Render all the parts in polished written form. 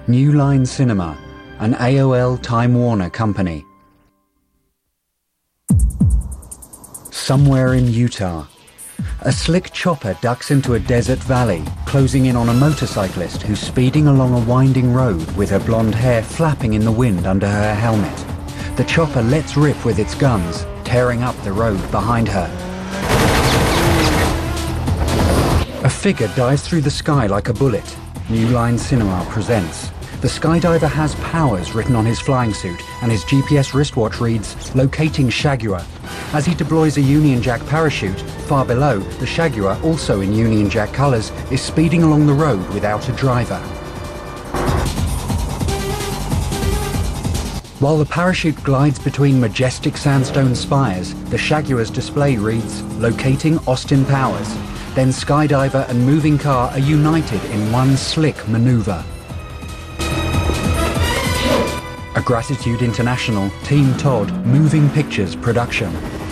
New Line Cinema, an AOL Time Warner company. Somewhere in Utah, a slick chopper ducks into a desert valley, closing in on a motorcyclist who's speeding along a winding road with her blonde hair flapping in the wind under her helmet. The chopper lets rip with its guns, tearing up the road behind her. A figure dives through the sky like a bullet. New Line Cinema presents. The skydiver has powers written on his flying suit, and his GPS wristwatch reads, "Locating Shagua." As he deploys a Union Jack parachute, far below, the Shagua, also in Union Jack colours, is speeding along the road without a driver. While the parachute glides between majestic sandstone spires, the Shagua's display reads, "Locating Austin Powers." Then skydiver and moving car are united in one slick manoeuvre. A Gratitude International, Team Todd, Moving Pictures production.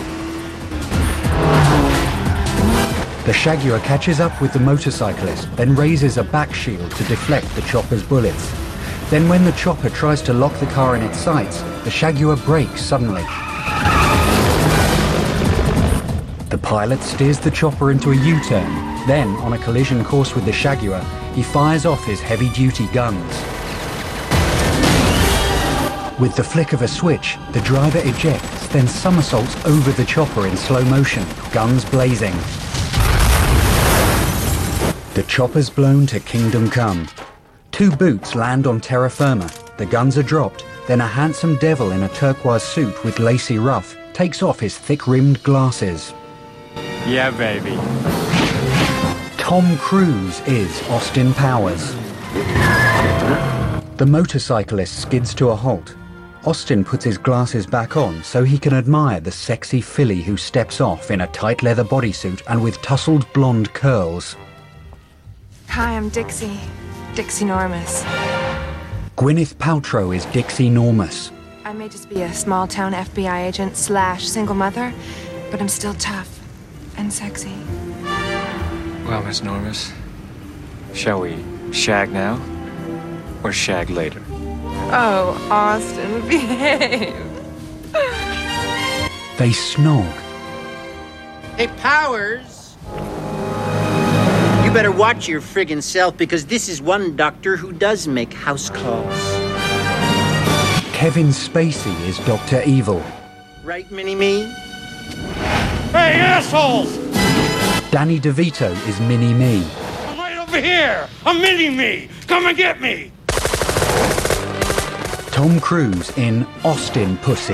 The Shagua catches up with the motorcyclist, then raises a back shield to deflect the chopper's bullets. Then when the chopper tries to lock the car in its sights, the Shagua brakes suddenly. The pilot steers the chopper into a U-turn. Then, on a collision course with the Shagua, he fires off his heavy-duty guns. With the flick of a switch, the driver ejects, then somersaults over the chopper in slow motion, guns blazing. The chopper's blown to Kingdom Come. Two boots land on terra firma, the guns are dropped, then a handsome devil in a turquoise suit with lacy ruff takes off his thick-rimmed glasses. Yeah, baby. Tom Cruise is Austin Powers. The motorcyclist skids to a halt. Austin puts his glasses back on so he can admire the sexy filly who steps off in a tight leather bodysuit and with tousled blonde curls. Hi, I'm Dixie. Dixie Normus. Gwyneth Paltrow is Dixie Normus. I may just be a small-town FBI agent / single mother, but I'm still tough and sexy. Well, Miss Normus, shall we shag now or shag later? Oh, Austin, behave. They snog. Hey, Powers! You better watch your friggin' self, because this is one doctor who does make house calls. Kevin Spacey is Dr. Evil. Right, Mini-Me? Hey, assholes! Danny DeVito is Mini-Me. I'm right over here! I'm Mini-Me! Come and get me! Tom Cruise in Austin Pussy.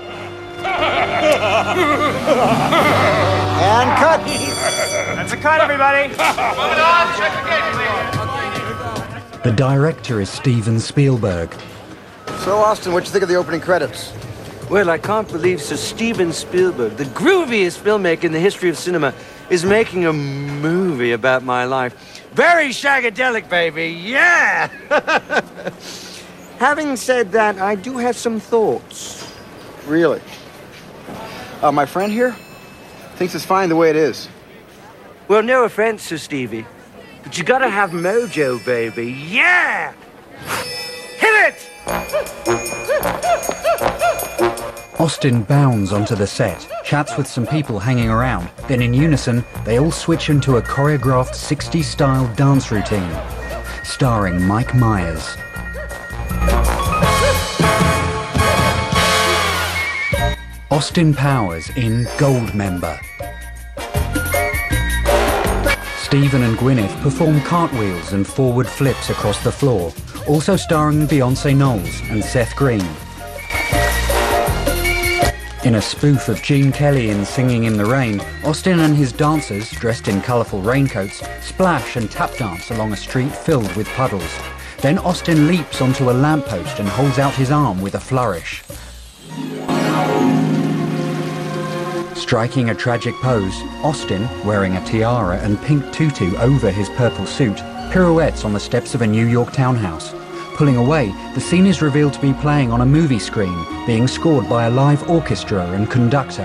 And cut! That's a cut, everybody! Moving on, check the gate, please. The director is Steven Spielberg. So, Austin, what you think of the opening credits? Well, I can't believe Sir Steven Spielberg, the grooviest filmmaker in the history of cinema, is making a movie about my life. Very shagadelic, baby, yeah! Having said that, I do have some thoughts. Really? My friend here thinks it's fine the way it is. Well, no offense, Sir Stevie, but you gotta have mojo, baby, yeah! Hit it! Austin bounds onto the set, chats with some people hanging around, then in unison, they all switch into a choreographed 60s-style dance routine, starring Mike Myers. Austin Powers in Goldmember. Stephen and Gwyneth perform cartwheels and forward flips across the floor, also starring Beyonce Knowles and Seth Green. In a spoof of Gene Kelly in Singing in the Rain, Austin and his dancers, dressed in colourful raincoats, splash and tap dance along a street filled with puddles. Then Austin leaps onto a lamppost and holds out his arm with a flourish. Striking a tragic pose, Austin, wearing a tiara and pink tutu over his purple suit, pirouettes on the steps of a New York townhouse. Pulling away, the scene is revealed to be playing on a movie screen, being scored by a live orchestra and conductor.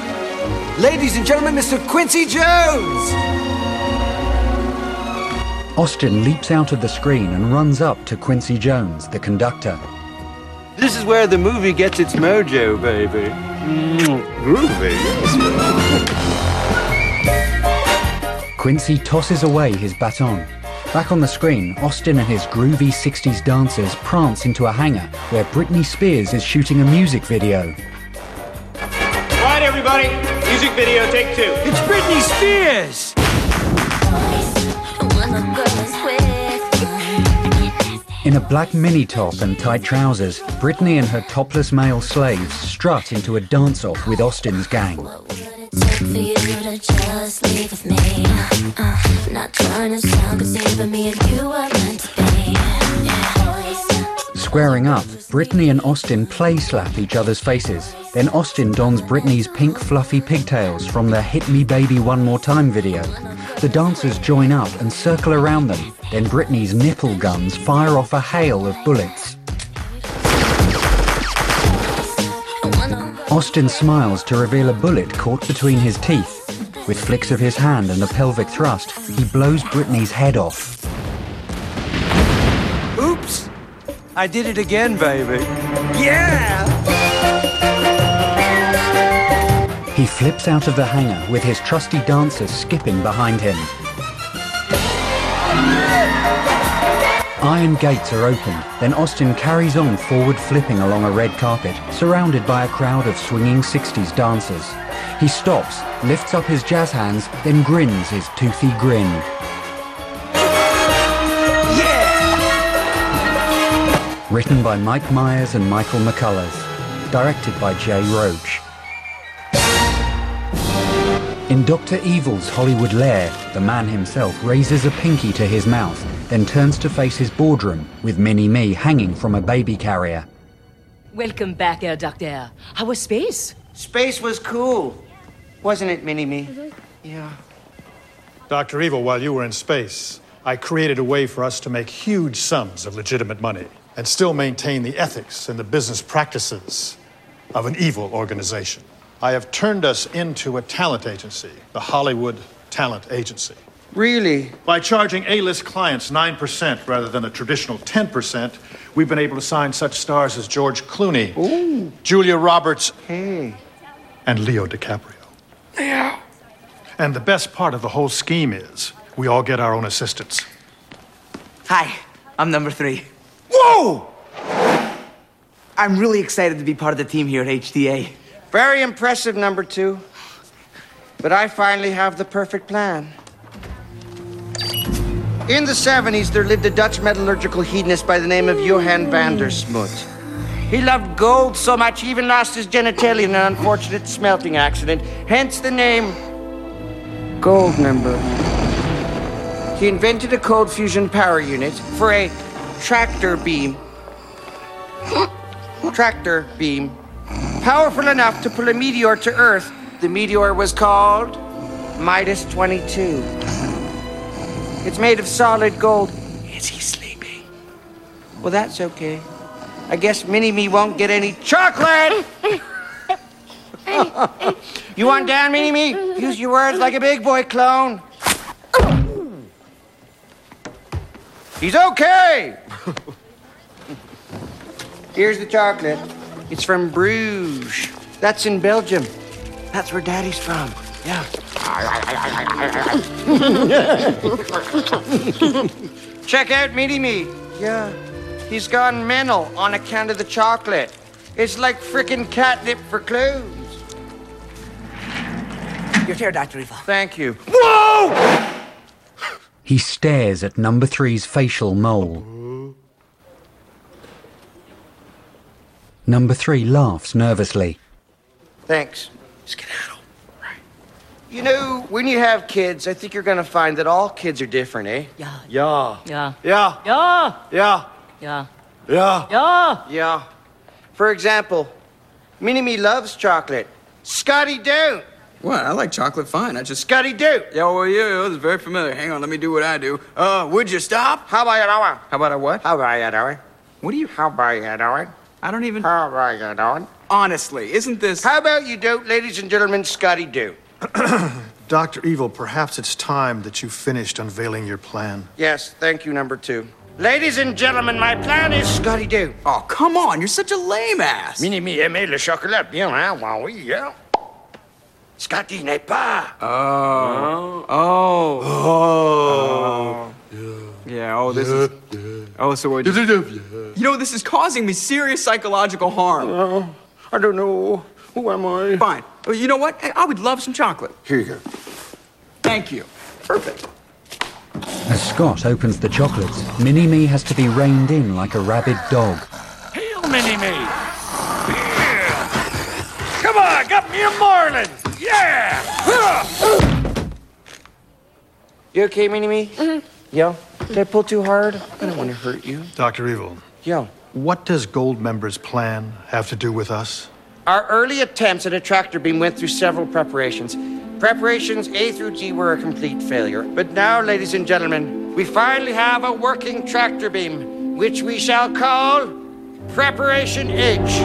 Ladies and gentlemen, Mr. Quincy Jones! Austin leaps out of the screen and runs up to Quincy Jones, the conductor. This is where the movie gets its mojo, baby. Groovy, yes. Quincy tosses away his baton. Back on the screen, Austin and his groovy 60s dancers prance into a hangar where Britney Spears is shooting a music video. All right, everybody. Music video, take 2. It's Britney Spears! In a black mini-top and tight trousers, Britney and her topless male slaves strut into a dance-off with Austin's gang. Squaring up, Britney and Austin play-slap each other's faces. Then Austin dons Britney's pink fluffy pigtails from the Hit Me Baby One More Time video. The dancers join up and circle around them. Then Britney's nipple guns fire off a hail of bullets. Austin smiles to reveal a bullet caught between his teeth. With flicks of his hand and a pelvic thrust, he blows Britney's head off. Oops! I did it again, baby. Yeah! He flips out of the hangar with his trusty dancers skipping behind him. Iron gates are opened, then Austin carries on forward flipping along a red carpet, surrounded by a crowd of swinging 60s dancers. He stops, lifts up his jazz hands, then grins his toothy grin. Yeah! Written by Mike Myers and Michael McCullers. Directed by Jay Roach. In Dr. Evil's Hollywood lair, the man himself raises a pinky to his mouth, then turns to face his boardroom, with Mini-Me hanging from a baby carrier. Welcome back, Herr Doctor. How was space? Space was cool. Wasn't it, Mini-Me? Mm-hmm. Yeah. Dr. Evil, while you were in space, I created a way for us to make huge sums of legitimate money and still maintain the ethics and the business practices of an evil organization. I have turned us into a talent agency, the Hollywood Talent Agency. Really? By charging A-list clients 9% rather than the traditional 10%, we've been able to sign such stars as George Clooney, ooh, Julia Roberts, hey, and Leo DiCaprio. Yeah. And the best part of the whole scheme is we all get our own assistants. Hi, I'm number 3. Whoa! I'm really excited to be part of the team here at HTA. Very impressive, number 2. But I finally have the perfect plan. In the 70s, there lived a Dutch metallurgical hedonist by the name of Johan van der Smoot. He loved gold so much he even lost his genitalia in an unfortunate smelting accident, hence the name Goldmember. He invented a cold fusion power unit for a tractor beam. Tractor beam. Powerful enough to pull a meteor to Earth. The meteor was called Midas 22. It's made of solid gold. Is he sleeping? Well, that's okay. I guess Mini-Me won't get any chocolate! You want down, Mini-Me? Use your words like a big boy clone. He's okay! Here's the chocolate. It's from Bruges. That's in Belgium. That's where Daddy's from. Yeah. Check out Mini-Me. Yeah. He's gone mental on account of the chocolate. It's like frickin' catnip for clowns. Your chair, Dr. Evil. Thank you. Whoa! He stares at number 3's facial mole. Number 3 laughs nervously. Thanks. Skedaddle. Right. You know, when you have kids, I think you're gonna find that all kids are different, eh? Yeah. Yeah. Yeah. Yeah. Yeah. Yeah. Yeah. Yeah. Yeah. Yeah. For example, Mini-Me loves chocolate. Scotty don't. What? I like chocolate fine. I just... Scotty don't. Yeah, well, yeah, it's very familiar. Hang on, let me do what I do. Would you stop? How about you doing? How about a what? How about you doing? What do you... How about you doing? I don't even... How about you doing? Honestly, isn't this... How about you don't, ladies and gentlemen, Scotty do? Dr. Evil, perhaps it's time that you finished unveiling your plan. Yes, thank you, number 2. Ladies and gentlemen, my plan is Scotty-Doo. Oh, come on, you're such a lame ass. Mini-mi aimer le chocolat bien, hein? Oui, yeah. Scotty n'est pas. Yeah, this is... Oh, so what... You know, this is causing me serious psychological harm. I don't know. Who am I? Fine. Well, you know what? I would love some chocolate. Here you go. Thank you. Perfect. As Scott opens the chocolates, Mini-Me has to be reined in like a rabid dog. Heel, Mini-Me. Yeah. Come on, got me a marlin. Yeah. You okay, Mini-Me? Mm-hmm. Yeah? Did I pull too hard? I don't want to hurt you. Dr. Evil. Yeah. What does Goldmember's plan have to do with us? Our early attempts at a tractor beam went through several preparations. Preparations A through G were a complete failure. But now, ladies and gentlemen, we finally have a working tractor beam, which we shall call Preparation H.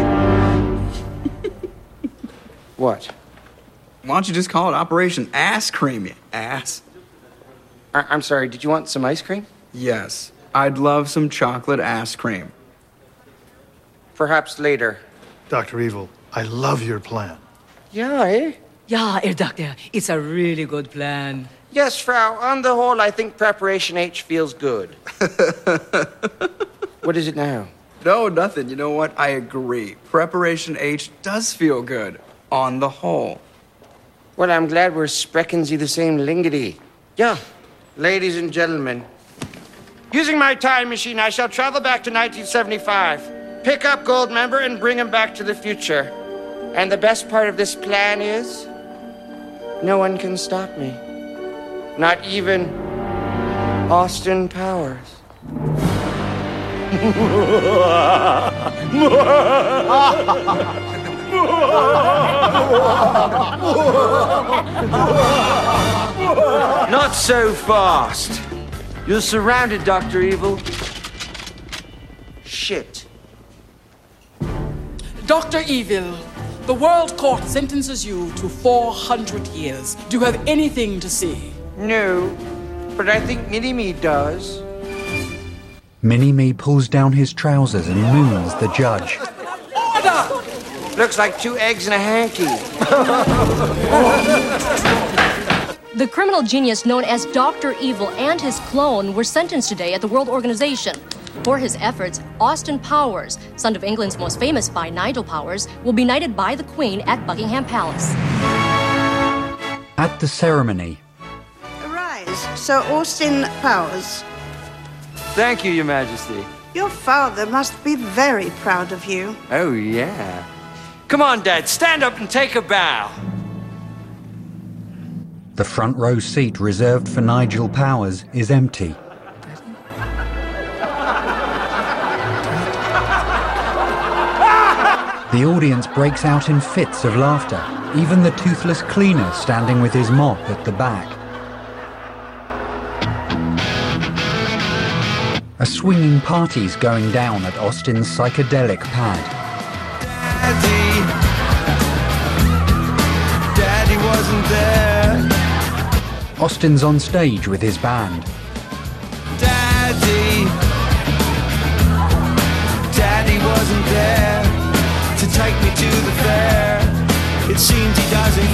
What? Why don't you just call it Operation Ass Cream, you ass? I'm sorry, did you want some ice cream? Yes, I'd love some chocolate ass cream. Perhaps later. Dr. Evil, I love your plan. Yeah, eh? Yeah, Herr Doctor, it's a really good plan. Yes, Frau. On the whole, I think Preparation H feels good. What is it now? No, nothing. You know what? I agree. Preparation H does feel good, on the whole. Well, I'm glad we're sprechen Sie the same lingity. Yeah. Ladies and gentlemen, using my time machine, I shall travel back to 1975, pick up Goldmember, and bring him back to the future. And the best part of this plan is, no one can stop me. Not even Austin Powers. Not so fast. You're surrounded, Dr. Evil. Shit. Dr. Evil, the World Court sentences you to 400 years. Do you have anything to say? No, but I think Mini-Me does. Mini-Me pulls down his trousers and moons the judge. Order! Looks like 2 eggs and a hanky. The criminal genius known as Dr. Evil and his clone were sentenced today at the World Organization. For his efforts, Austin Powers, son of England's most famous spy Nigel Powers, will be knighted by the Queen at Buckingham Palace. At the ceremony, Arise, Sir Austin Powers. Thank you, Your Majesty. Your father must be very proud of you. Oh, yeah. Come on, Dad, stand up and take a bow. the front row seat reserved for Nigel Powers is empty. The audience breaks out in fits of laughter, even the toothless cleaner standing with his mop at the back. A swinging party's going down at Austin's psychedelic pad. Daddy wasn't there. Austin's on stage with his band. Daddy wasn't there to take me to the fair. It seems he doesn't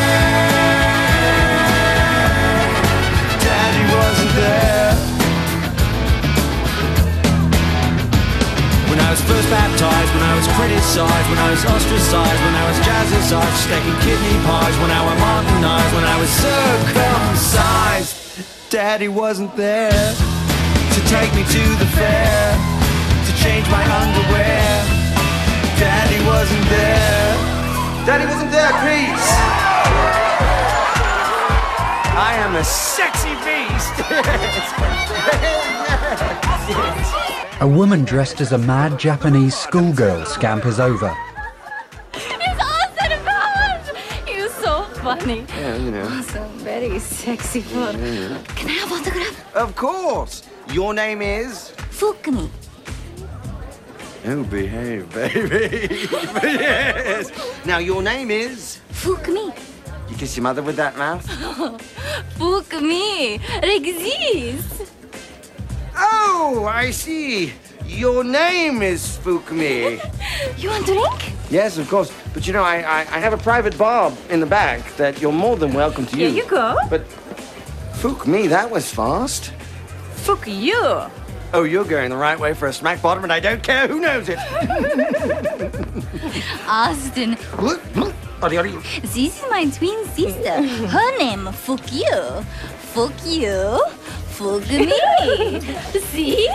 care. Daddy wasn't there. When I was first baptized, when I was criticized, when I was ostracized, when I was jazzercised, stacking kidney pies, when I was modernized, when I was circumcised. Daddy wasn't there to take me to the fair, to change my underwear. Daddy wasn't there. Daddy wasn't there, please. I am a sexy beast. A woman dressed as a mad Japanese schoolgirl scampers over. It's Austin Powers! You're so funny. Yeah, you know. Also very sexy food. Yeah. Can I have autograph? Of course. Your name is? Fukumi. Oh, behave, baby. Yes. Now, your name is? Fukumi. You kiss your mother with that mouth? Fuck me. It exists. Oh, I see. Your name is Fukumi. You want a drink? Yes, of course. But you know, I have a private bar in the back that you're more than welcome to use. Here you go. But Fukumi, that was fast. Fuck you. Oh, you're going the right way for a smack bottom, and I don't care who knows it. Austin, this is my twin sister. Her name, fuck you. Fuck you. Fuck me. See?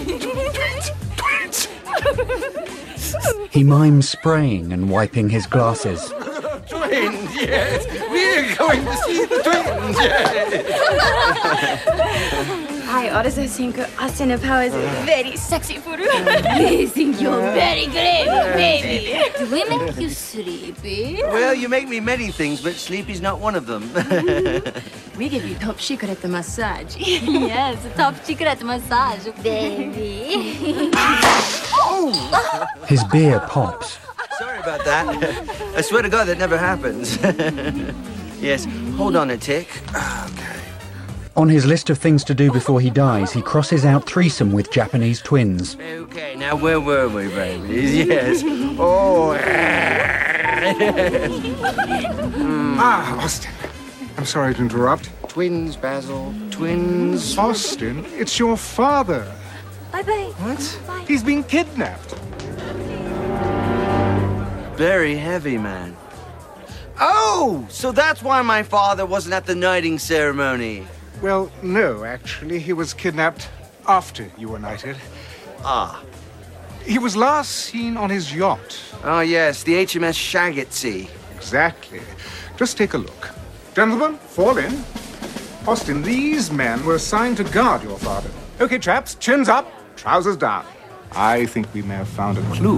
He mimes spraying and wiping his glasses. Twins, yes. We're going to see the twins, yes. I also think Austin Powers is very sexy for you. They think you're very great, baby. Do we make you sleepy? Well, you make me many things, but sleepy's not one of them. We give you top secret massage. Yes, top secret massage, baby. His beer pops. Sorry about that. I swear to God that never happens. Yes, hold on a tick. Okay. On his list of things to do before he dies, he crosses out threesome with Japanese twins. Okay, now where were we, babies? Yes. Oh. Austin. I'm sorry to interrupt. Twins, Basil. Twins. Austin, it's your father. Bye-bye. What? He's been kidnapped. Very heavy, man. Oh, so that's why my father wasn't at the knighting ceremony. Well, no, actually. He was kidnapped after you were knighted. Ah. He was last seen on his yacht. Oh, yes, the HMS Shaggetsea. Exactly. Just take a look. Gentlemen, fall in. Austin, these men were assigned to guard your father. Okay, chaps, chins up, trousers down. I think we may have found a clue.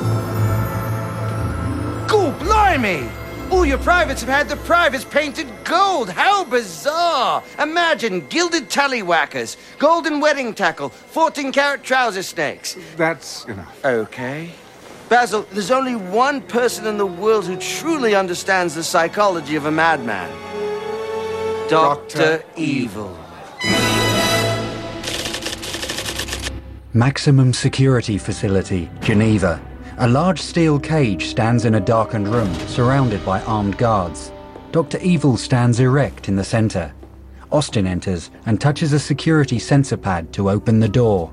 Go blimey! All your privates have had their privates painted gold. How bizarre! Imagine gilded tallywhackers, golden wedding tackle, 14-carat trouser snakes. That's enough. Okay. Basil, there's only one person in the world who truly understands the psychology of a madman. Dr. Evil. Maximum Security Facility, Geneva. A large steel cage stands in a darkened room, surrounded by armed guards. Dr. Evil stands erect in the center. Austin enters and touches a security sensor pad to open the door.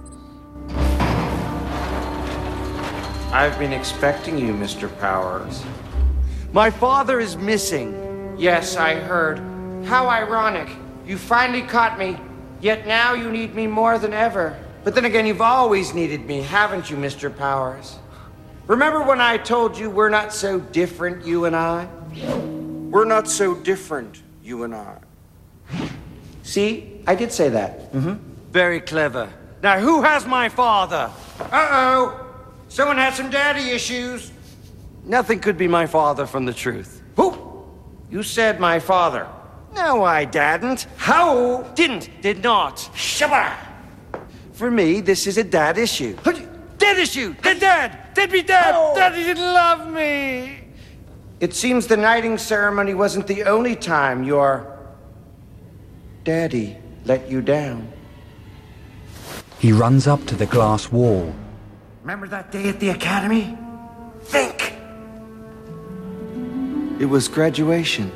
I've been expecting you, Mr. Powers. My father is missing. Yes, I heard. How ironic. You finally caught me, yet now you need me more than ever. But then again, you've always needed me, haven't you, Mr. Powers? Remember when I told you we're not so different, you and I? We're not so different, you and I. See, I did say that. Very clever. Now, who has my father? Uh-oh. Someone had some daddy issues. Nothing could be my father from the truth. Who? You said my father. No, I didn't. How? Did not. Shabba! For me, this is a dad issue. Dad issue! Dead dad! Dead be dad! Oh. Daddy didn't love me! It seems the knighting ceremony wasn't the only time your daddy let you down. He runs up to the glass wall. Remember that day at the academy? Think! It was graduation.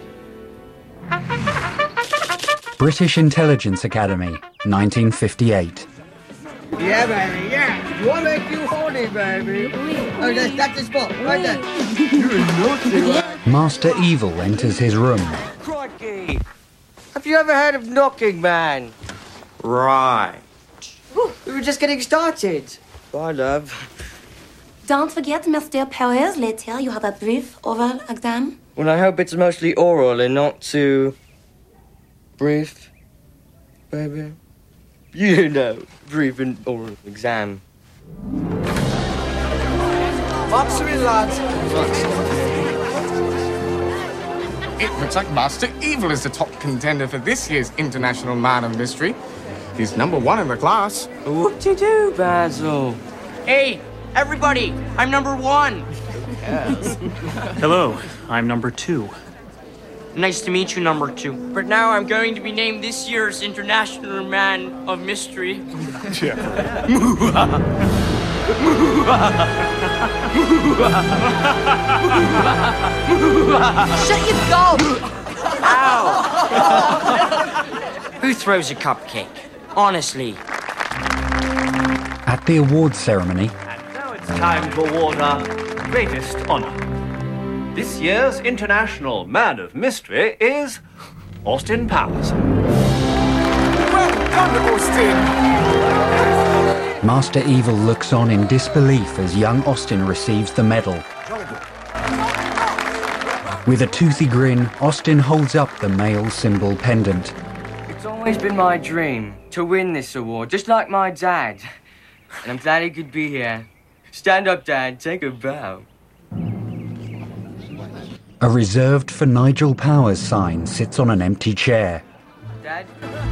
British Intelligence Academy, 1958. Yeah, baby, yeah. What make you horny, baby? Oh, that's the spot, right there. You're naughty, man. Master Evil enters his room. Crikey! Have you ever heard of Knocking Man? Right. We were just getting started. Bye, love. Don't forget, Mr. Powers, later you have a brief oral exam. Well, I hope it's mostly oral and not too brief, baby. You know, brief and oral exam. Box in, lads. It looks like Master Evil is the top contender for this year's International Man of Mystery. He's #1 in the class. Whoop-de-doo, Basil. Hey, everybody, I'm #1. Hello, I'm #2. Nice to meet you, number 2. But now I'm going to be named this year's International Man of Mystery. Shut your gulp! Ow! Who throws a cupcake? Honestly. At the awards ceremony, Now it's time to award our greatest honor. This year's International Man of Mystery is Austin Powers. Welcome, Austin! Master Evil looks on in disbelief as young Austin receives the medal. With a toothy grin, Austin holds up the male symbol pendant. It's always been my dream to win this award, just like my dad. And I'm glad he could be here. Stand up, Dad. Take a bow. A reserved for Nigel Powers sign sits on an empty chair. Dad?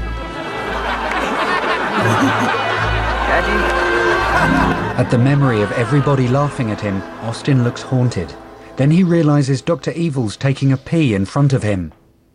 Daddy? At the memory of everybody laughing at him, Austin looks haunted. Then he realizes Dr. Evil's taking a pee in front of him.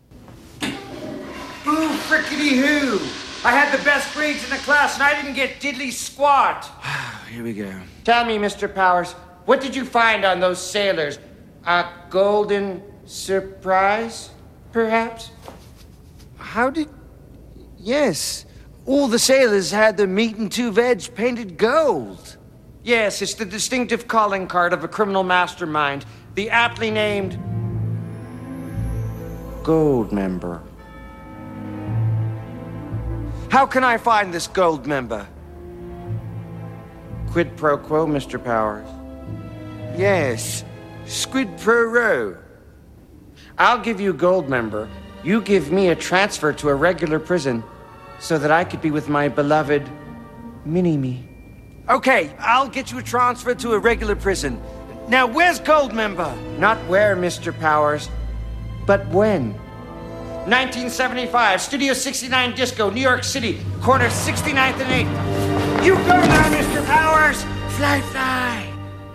Boo frickety hoo! I had the best grades in the class and I didn't get diddly squat. Here we go. Tell me, Mr. Powers, what did you find on those sailors? A golden surprise, perhaps? How did... Yes, all the sailors had their meat and 2 veg painted gold. Yes, it's the distinctive calling card of a criminal mastermind, the aptly named Gold Member. How can I find this gold member? Quid pro quo, Mr. Powers. Yes, squid pro row. I'll give you Gold Member. You give me a transfer to a regular prison so that I could be with my beloved Mini-Me. Okay, I'll get you a transfer to a regular prison. Now, where's Gold Member? Not where, Mr. Powers, but when. 1975, Studio 69 Disco, New York City, corner 69th and 8th. You go now, Mr. Powers! Fly, fly!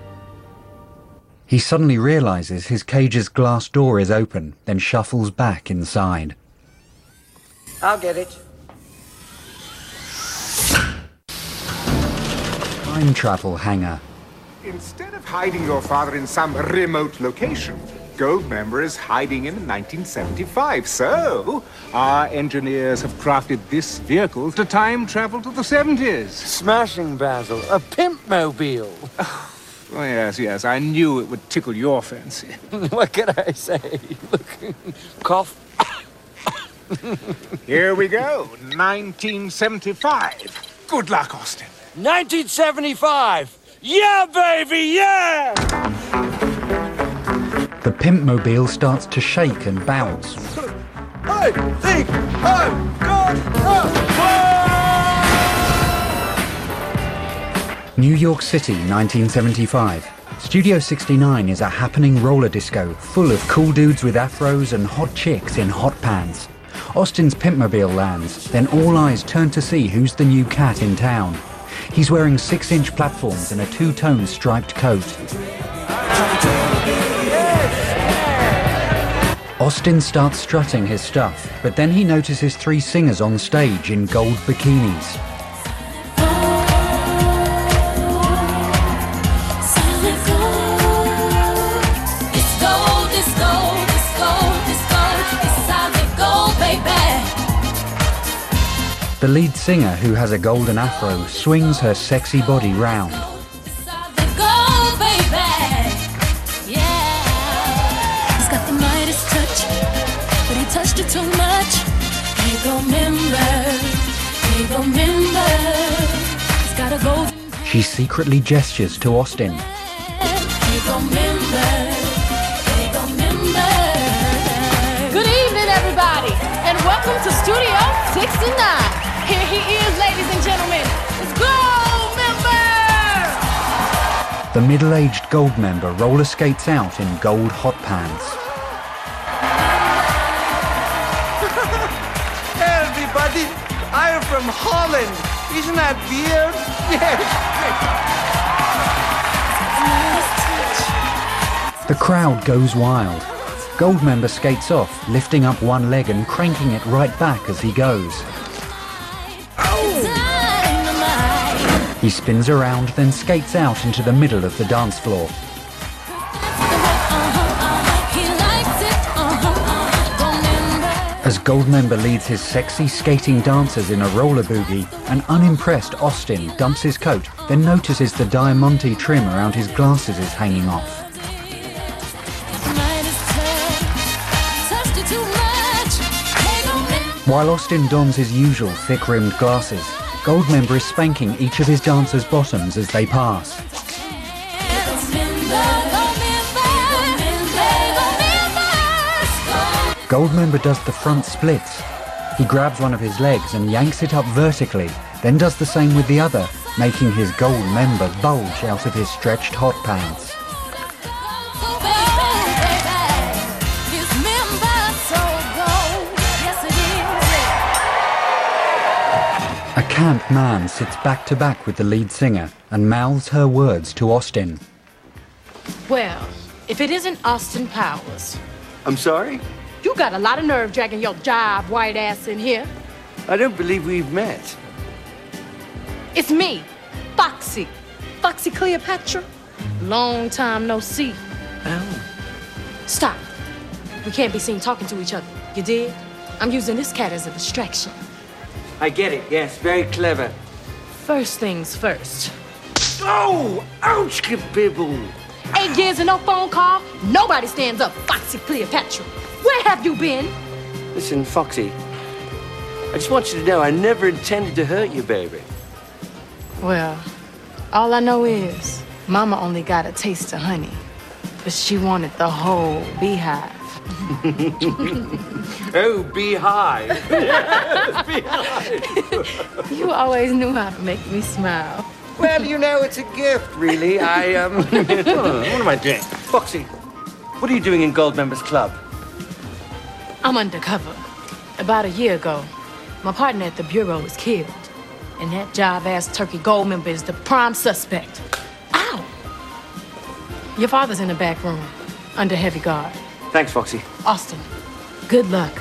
He suddenly realizes his cage's glass door is open, then shuffles back inside. I'll get it. Time travel hangar. Instead of hiding your father in some remote location, Goldmember is hiding in 1975. So, our engineers have crafted this vehicle to time travel to the 70s. Smashing, Basil. A pimp-mobile. Oh, yes, I knew it would tickle your fancy. What can I say? Look, cough. Here we go, 1975. Good luck, Austin. 1975! Yeah, baby, yeah! The Pimpmobile starts to shake and bounce. I think I'm gone. New York City, 1975. Studio 69 is a happening roller disco full of cool dudes with afros and hot chicks in hot pants. Austin's Pimpmobile lands, then all eyes turn to see who's the new cat in town. He's wearing 6-inch platforms and a 2-tone striped coat. Austin starts strutting his stuff, but then he notices 3 singers on stage in gold bikinis. The lead singer, who has a golden afro, swings her sexy body round. She secretly gestures to Austin. Good evening, everybody, and welcome to Studio 69. Here he is, ladies and gentlemen. It's Gold Member! The middle-aged Gold Member roller skates out in gold hot pants. Hey, everybody, I am from Holland. Isn't that weird? The crowd goes wild. Goldmember skates off, lifting up one leg and cranking it right back as he goes. He spins around, then skates out into the middle of the dance floor. As Goldmember leads his sexy skating dancers in a roller boogie, an unimpressed Austin dumps his coat, then notices the Diamante trim around his glasses is hanging off. While Austin dons his usual thick-rimmed glasses, Goldmember is spanking each of his dancers' bottoms as they pass. Goldmember does the front splits. He grabs one of his legs and yanks it up vertically, then does the same with the other, making his Goldmember bulge out of his stretched hot pants. A camp man sits back to back with the lead singer and mouths her words to Austin. Well, if it isn't Austin Powers. I'm sorry? You got a lot of nerve dragging your jive white ass in here. I don't believe we've met. It's me, Foxy. Foxy Cleopatra. Long time no see. Oh. Stop. We can't be seen talking to each other. You did? I'm using this cat as a distraction. I get it, yes, very clever. First things first. Oh! Ouch, kabibble! 8 years and no phone call, nobody stands up, Foxy Cleopatra. Where have you been? Listen, Foxy, I just want you to know I never intended to hurt you, baby. Well, all I know is Mama only got a taste of honey, but she wanted the whole beehive. Oh, beehive. You always knew how to make me smile. Well, you know, it's a gift, really. What am I doing? Foxy, what are you doing in Goldmember's club? I'm undercover. About a year ago, my partner at the Bureau was killed. And that jive-ass turkey Goldmember is the prime suspect. Ow! Your father's in the back room, under heavy guard. Thanks, Foxy. Austin, good luck.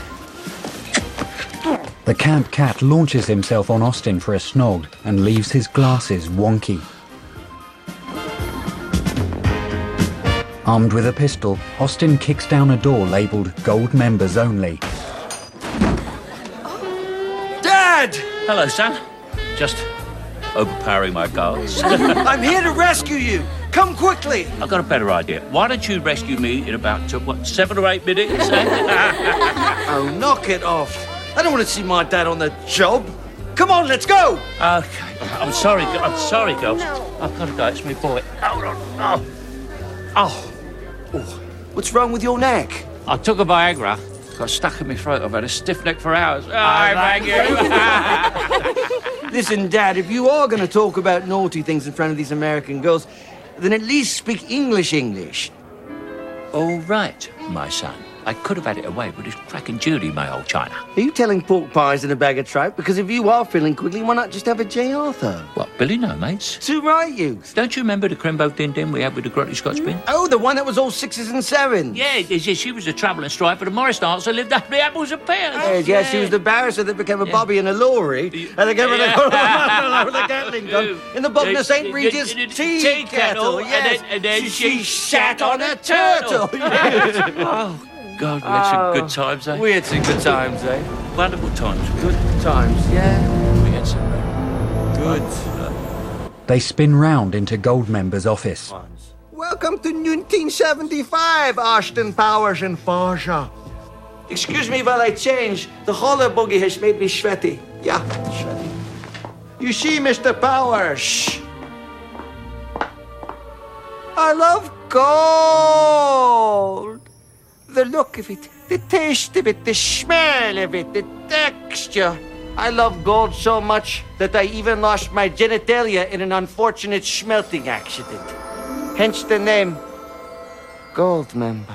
The camp cat launches himself on Austin for a snog and leaves his glasses wonky. Armed with a pistol, Austin kicks down a door labelled Goldmembers Only. Dad! Hello, son. Just overpowering my guards. I'm here to rescue you. Come quickly. I've got a better idea. Why don't you rescue me in about, 7 or 8 minutes? Oh, knock it off. I don't want to see my dad on the job. Come on, let's go. Okay. I'm sorry, girls. I've got to go. It's my boy. Oh. What's wrong with your neck? I took a Viagra. Got stuck in my throat. I've had a stiff neck for hours. Thank you. Listen, Dad, if you are going to talk about naughty things in front of these American girls, then at least speak English. All right, my son. I could have had it away with his cracking Judy, my old China. Are you telling pork pies in a bag of trout? Because if you are feeling quickly, why not just have a J. Arthur? What, Billy No, mates? Too right, youth. Don't you remember the Crimbo Din Din we had with the grotty Scotch bin? Oh, the one that was all 6s and 7s. Yeah, she was the trouble and strife for the Morris dance that lived after the apples and pears. Yes, she was the barrister that became a Bobby in a lorry, and they gave her the Gatling gun in the bottom of St. Regis tea kettle. Yes, and then she shat on a turtle. Oh, God, we had some good times, eh? We had some good times, eh? Wonderful times. Good times, yeah. We had some good. They spin round into Goldmember's office. Welcome to 1975, Austin Powers and Faja. Excuse me while I change. The holler boogie has made me sweaty. Yeah, sweaty. You see, Mr. Powers, I love gold. The look of it, the taste of it, the smell of it, the texture. I love gold so much that I even lost my genitalia in an unfortunate smelting accident. Hence the name Goldmember.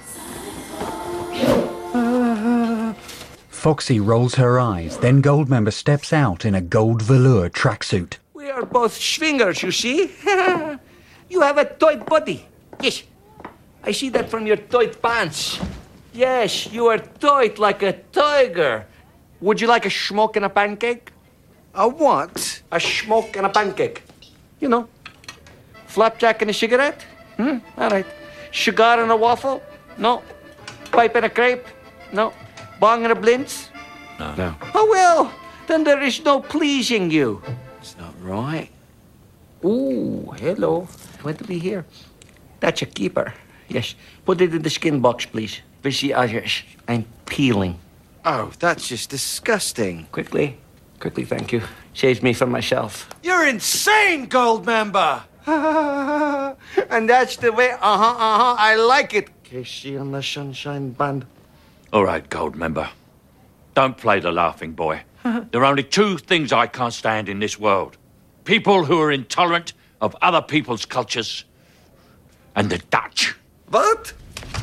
Foxy rolls her eyes, then Goldmember steps out in a gold velour tracksuit. We are both swingers, you see? You have a tight body. Yes. I see that from your tight pants. Yes, you are tight like a tiger. Would you like a schmuck and a pancake? A what? A schmuck and a pancake. You know, flapjack and a cigarette? All right. Cigar and a waffle? No. Pipe and a crepe? No. Bong and a blintz? No. Oh, well, then there is no pleasing you. It's not right. Ooh, hello. What do we hear? That's a keeper. Yes. Put it in the skin box, please. I'm peeling. Oh, that's just disgusting. Quickly, thank you. Saves me from myself. You're insane, Goldmember! And that's the way, I like it. Casey and the Sunshine Band. All right, Goldmember. Don't play the laughing boy. There are only two things I can't stand in this world. People who are intolerant of other people's cultures and the Dutch. What?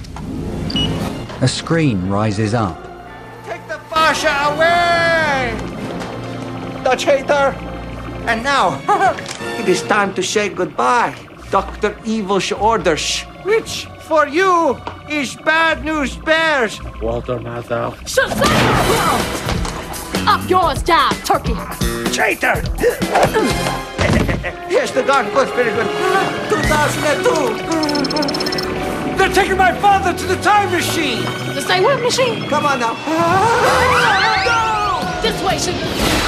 A screen rises up. Take the fascia away! Dutch hater! And now, it is time to say goodbye. Dr. Evil's orders. which for you is bad news bears. Walter Matthau. Shut up! Yours, die, turkey! Traitor! Here's the gun. Good, very good. 2002. They're taking my father to the time machine. The same what machine? Come on now. No! This way, should.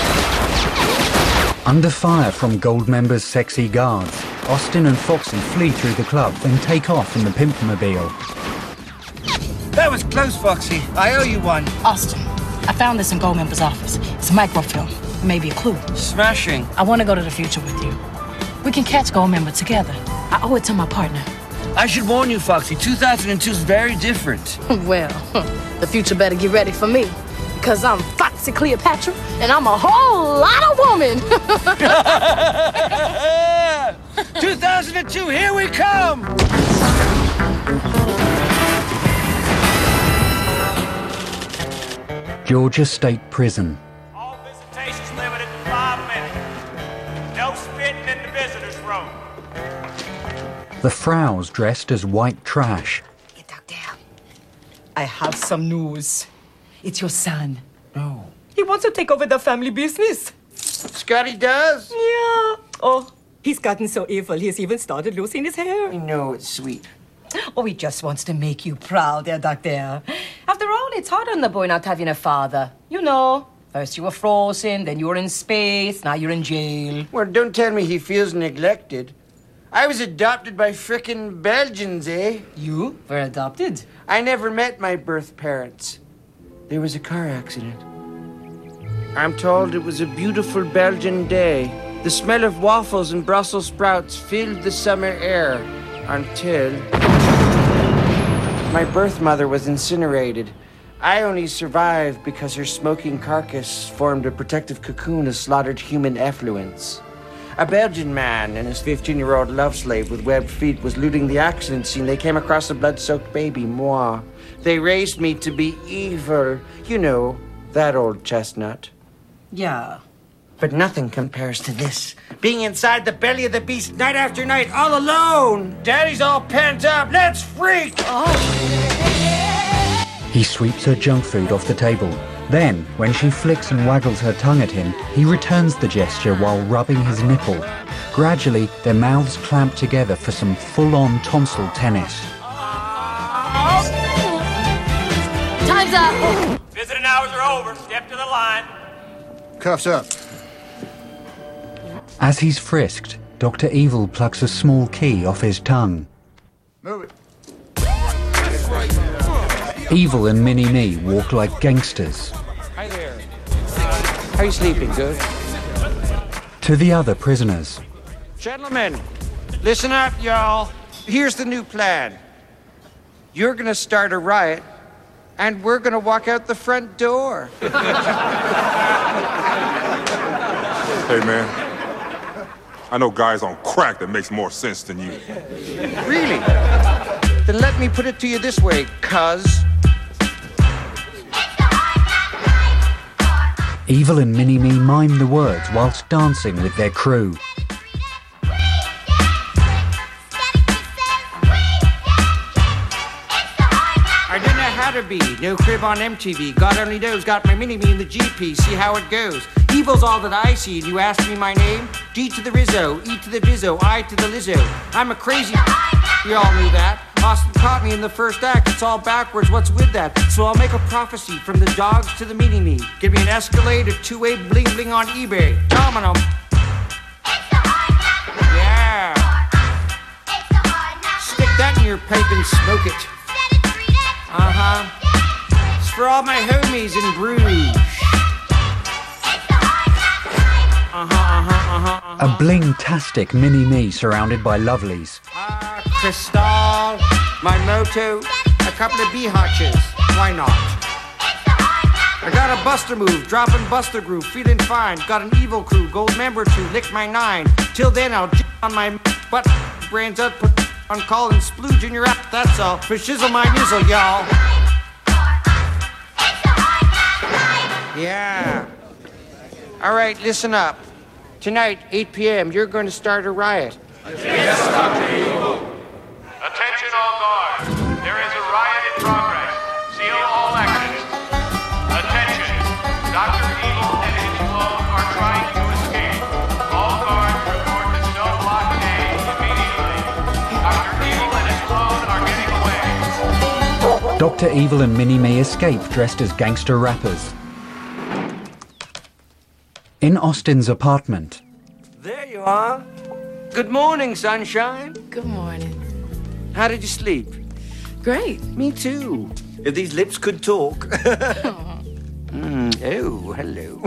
Under fire from Goldmember's sexy guards, Austin and Foxy flee through the club, then take off in the Pimpmobile. That was close, Foxy. I owe you one. Austin, I found this in Goldmember's office. It's a microfilm. Maybe a clue. Smashing. I want to go to the future with you. We can catch Goldmember together. I owe it to my partner. I should warn you, Foxy. 2002 is very different. Well, the future better get ready for me. Because I'm Foxy Cleopatra, and I'm a whole lot of woman. 2002, here we come! Georgia State Prison. All visitations limited to 5 minutes. No spitting in the visitor's room. The Frau's dressed as white trash. I have some news. It's your son. No. He wants to take over the family business. Scotty does? Yeah. Oh, he's gotten so evil, he's even started losing his hair. I know, it's sweet. Oh, he just wants to make you proud, Doctor. After all, it's hard on the boy not having a father. You know, first you were frozen, then you were in space, now you're in jail. Well, don't tell me he feels neglected. I was adopted by frickin' Belgians, eh? You were adopted? I never met my birth parents. There was a car accident. I'm told it was a beautiful Belgian day. The smell of waffles and Brussels sprouts filled the summer air until my birth mother was incinerated. I only survived because her smoking carcass formed a protective cocoon of slaughtered human effluents. A Belgian man and his 15-year-old love slave with webbed feet was looting the accident scene. They came across a blood-soaked baby, moi. They raised me to be evil. You know, that old chestnut. Yeah. But nothing compares to this. Being inside the belly of the beast night after night, all alone. Daddy's all pent up. Let's freak! He sweeps her junk food off the table. Then, when she flicks and waggles her tongue at him, he returns the gesture while rubbing his nipple. Gradually, their mouths clamp together for some full-on tonsil tennis. Time's up! Visiting hours are over. Step to the line. Cuffs up. As he's frisked, Dr. Evil plucks a small key off his tongue. Move it. Evil and Mini-Me walk like gangsters. Hi there. How are you sleeping? Good? To the other prisoners. Gentlemen, listen up, y'all. Here's the new plan. You're gonna start a riot, and we're gonna walk out the front door. Hey, man. I know guys on crack that makes more sense than you. Really? Then let me put it to you this way, cuz. Evil and Mini-Me mime the words whilst dancing with their crew. I don't know how to be. No crib on MTV. God only knows. Got my mini-me in the GP. See how it goes. Evil's all that I see. You ask me my name? D to the Rizzo, E to the Bizzo, I to the Lizzo. I'm a crazy. You all knew that. Austin caught me in the first act. It's all backwards. What's with that? So I'll make a prophecy from the dogs to the mini-me. Give me an Escalade, a two-way bling-bling on eBay. Domino. Yeah. Stick that in your pipe and smoke it. Uh-huh. It's for all my homies in Bruges. A bling-tastic mini-me surrounded by lovelies. Cristal, my moto, a couple of bee-hotches. Why not? I got a buster move, dropping buster groove, feeling fine. Got an evil crew, gold member to lick my 9. Till then, I'll on my butt, brains out, put on call and splooge in your app, that's all. For shizzle my nizzle, y'all. Yeah. All right, listen up. Tonight, 8 p.m., you're going to start a riot. Yes, Dr. Evil. Attention all guards. There is a riot in progress. Seal all exits. Attention. Dr. Evil and his clone are trying to escape. All guards report to Snow Block A immediately. Dr. Evil and his clone are getting away. Dr. Evil and Mini-Me escape dressed as gangster rappers. In Austin's apartment. There you are. Good morning, sunshine. Good morning. How did you sleep? Great. Me too. If these lips could talk. Oh, hello.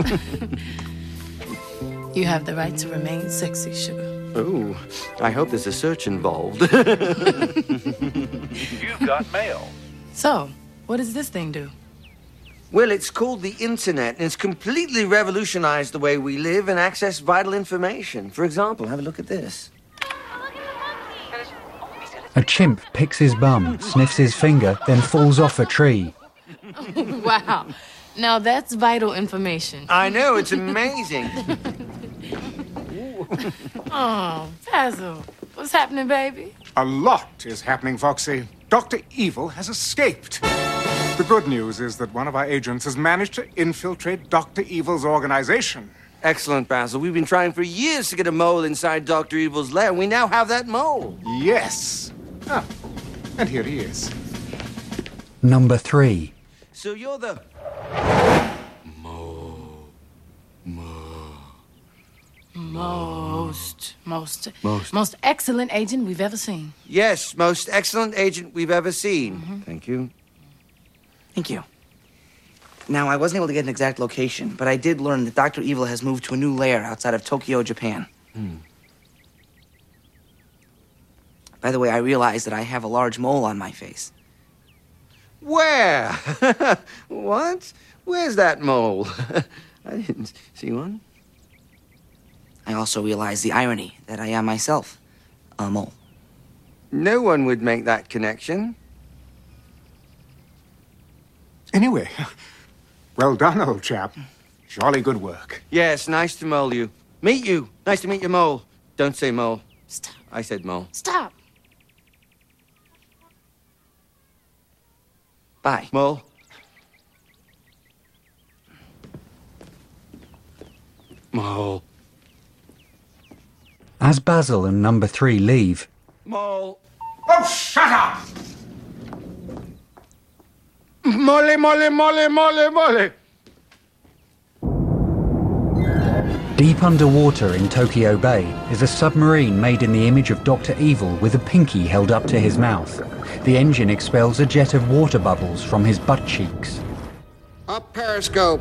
You have the right to remain sexy, sugar. Oh, I hope there's a search involved. You've got mail. So, what does this thing do? Well, it's called the internet, and it's completely revolutionized the way we live and access vital information. For example, have a look at this. A chimp picks his bum, sniffs his finger, then falls off a tree. Wow. Now that's vital information. I know, it's amazing. Oh, Basil. What's happening, baby? A lot is happening, Foxy. Dr. Evil has escaped. The good news is that one of our agents has managed to infiltrate Dr. Evil's organization. Excellent, Basil. We've been trying for years to get a mole inside Dr. Evil's lair. We now have that mole. Yes. Ah, and here he is. Number 3. So you're the... Most excellent agent we've ever seen. Yes, most excellent agent we've ever seen. Mm-hmm. Thank you. Thank you. Now, I wasn't able to get an exact location, but I did learn that Dr. Evil has moved to a new lair outside of Tokyo, Japan. By the way, I realized that I have a large mole on my face. Where? What? Where's that mole? I didn't see one. I also realized the irony that I am myself a mole. No one would make that connection. Anyway, well done, old chap. Jolly good work. Yes, nice to mole you. Meet you. Nice to meet you, mole. Don't say mole. Stop. I said mole. Stop. Bye. Mole. Mole. As Basil and Number 3 leave, Mole. Oh, shut up! Mole, mole, mole, mole, mole. deep underwater in Tokyo Bay is a submarine made in the image of Dr. Evil with a pinky held up to his mouth. The engine expels a jet of water bubbles from his butt cheeks. Up periscope.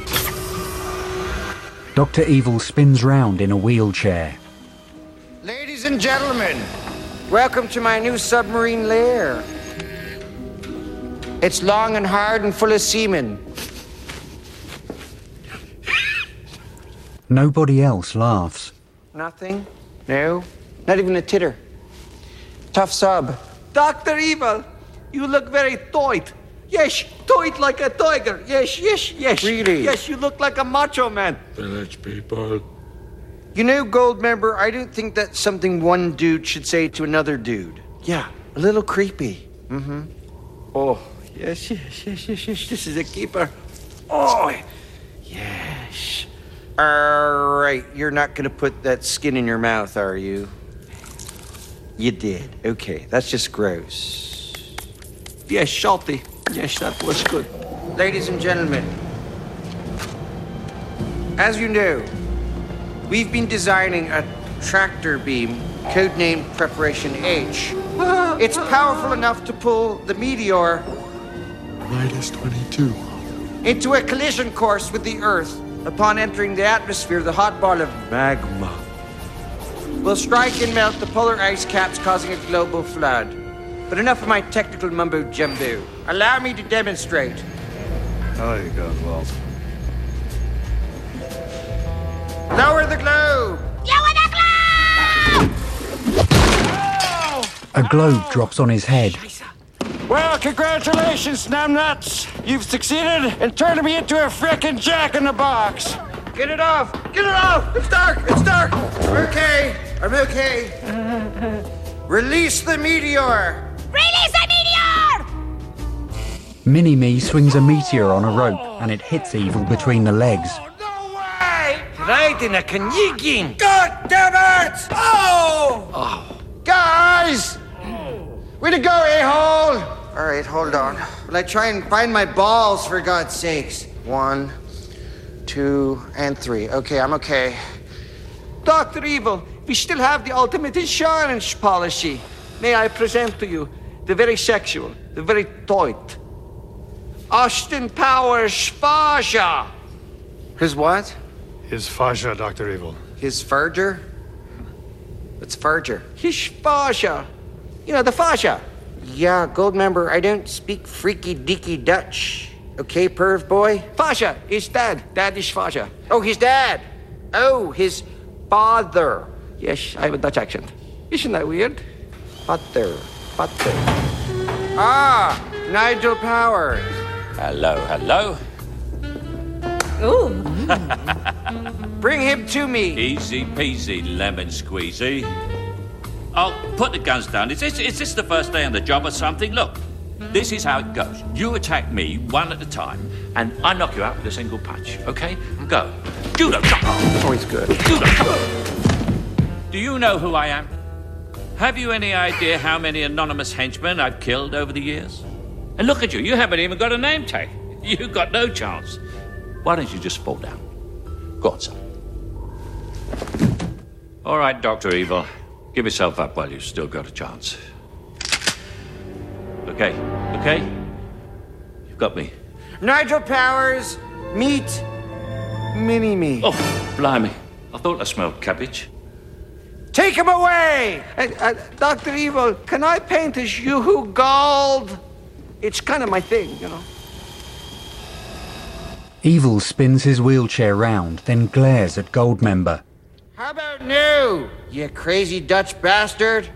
Dr. Evil spins round in a wheelchair. Ladies and gentlemen, welcome to my new submarine lair. It's long and hard and full of semen. Nobody else laughs. Nothing? No? Not even a titter? Tough sub. Dr. Evil, you look very tight. Yes, tight like a tiger. Yes, yes, yes. Really? Yes, you look like a macho man. Village people. You know, Goldmember, I don't think that's something one dude should say to another dude. Yeah, a little creepy. Mm-hmm. Oh, Yes. This is a keeper. Oh, yes. All right, you're not gonna put that skin in your mouth, are you? You did. Okay, that's just gross. Yes, salty. Yes, that was good. Ladies and gentlemen, as you know, we've been designing a tractor beam codenamed Preparation H. It's powerful enough to pull the meteor -22 into a collision course with the Earth upon entering the atmosphere, the hot ball of magma will strike and melt the polar ice caps, causing a global flood. But enough of my technical mumbo-jumbo. Allow me to demonstrate. Oh, you go, Walt. Lower the globe! A globe drops on his head. Well, congratulations, numbnuts. You've succeeded in turning me into a frickin' jack-in-the-box. Get it off! Get it off! It's dark! It's dark! I'm okay. Release the meteor! Release the meteor! Mini-Me swings a meteor on a rope and it hits Evil between the legs. Right in a kanyigin! God damn it! Oh! Guys! Way to go, a-hole! All right, hold on. Will I try and find my balls, for God's sakes? 1, 2, and 3. Okay, I'm okay. Dr. Evil, we still have the ultimate insurance policy. May I present to you the very sexual, the very toit, Austin Powers Faja. His what? His fascia, Dr. Evil. His Farger? What's Farger? His Faja. You know, the Faja. Yeah, Goldmember, I don't speak freaky-deaky Dutch. Okay, perv boy? Faja is dad. Dad is Faja. Oh, his dad. Oh, his father. Yes, I have a Dutch accent. Isn't that weird? Father. Ah, Nigel Powers. Hello. Ooh. Bring him to me. Easy peasy, lemon squeezy. Oh, put the guns down. Is this the first day on the job or something? Look, this is how it goes. You attack me one at a time, and I knock you out with a single punch, okay? Go. Judo, come on. Oh, he's good. Judo, come on. Do you know who I am? Have you any idea how many anonymous henchmen I've killed over the years? And look at you haven't even got a name tag. You've got no chance. Why don't you just fall down? Go on, son. All right, Dr. Evil. Give yourself up while you've still got a chance. Okay? You've got me. Nigel Powers, meet Mini-Me. Oh, blimey. I thought I smelled cabbage. Take him away! Dr. Evil, can I paint as Yoo-hoo gold? It's kind of my thing, you know. Evil spins his wheelchair round, then glares at Goldmember. How about no, you crazy Dutch bastard?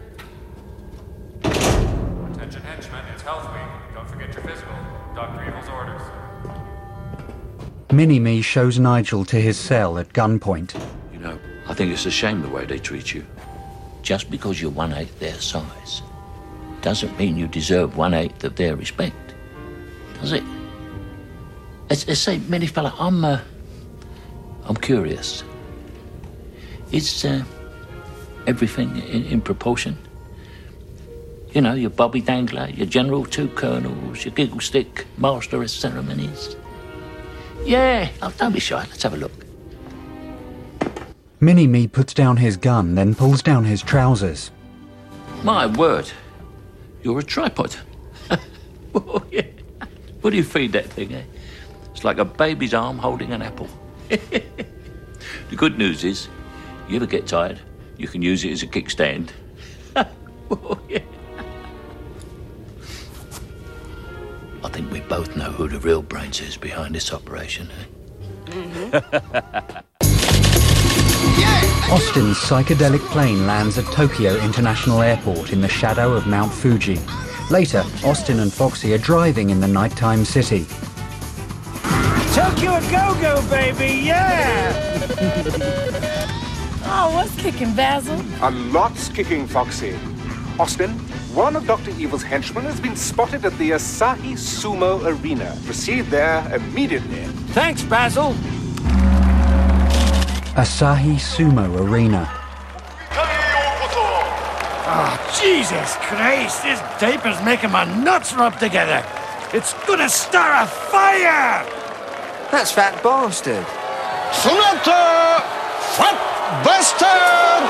Attention henchmen, it's Health Week. Don't forget your physical. Dr. Evil's orders. Mini-Me shows Nigel to his cell at gunpoint. You know, I think it's a shame the way they treat you. Just because you're 1/8 their size doesn't mean you deserve 1/8 of their respect, does it? As say, many fella, I'm curious. Is everything in proportion? You know, your Bobby Dangler, your General 2 Colonels, your Giggle Stick, Master of Ceremonies. Yeah, don't be shy. Let's have a look. Mini-Me puts down his gun, then pulls down his trousers. My word, you're a tripod. Oh, yeah. What do you feed that thing, eh? It's like a baby's arm holding an apple. The good news is, you ever get tired, you can use it as a kickstand. Oh, yeah. I think we both know who the real brains is behind this operation, eh? Austin's psychedelic plane lands at Tokyo International Airport in the shadow of Mount Fuji. Later, Austin and Foxy are driving in the nighttime city. Tokyo a go-go, baby, yeah! Oh, what's kicking, Basil? A lot's kicking, Foxy. Austin, One of Dr. Evil's henchmen has been spotted at the Asahi Sumo Arena. Proceed there immediately. Thanks, Basil. Asahi Sumo Arena. Oh, Jesus Christ! This diaper's making my nuts rub together. It's gonna start a fire! That's Fat Bastard. Sonata! Fat Bastard!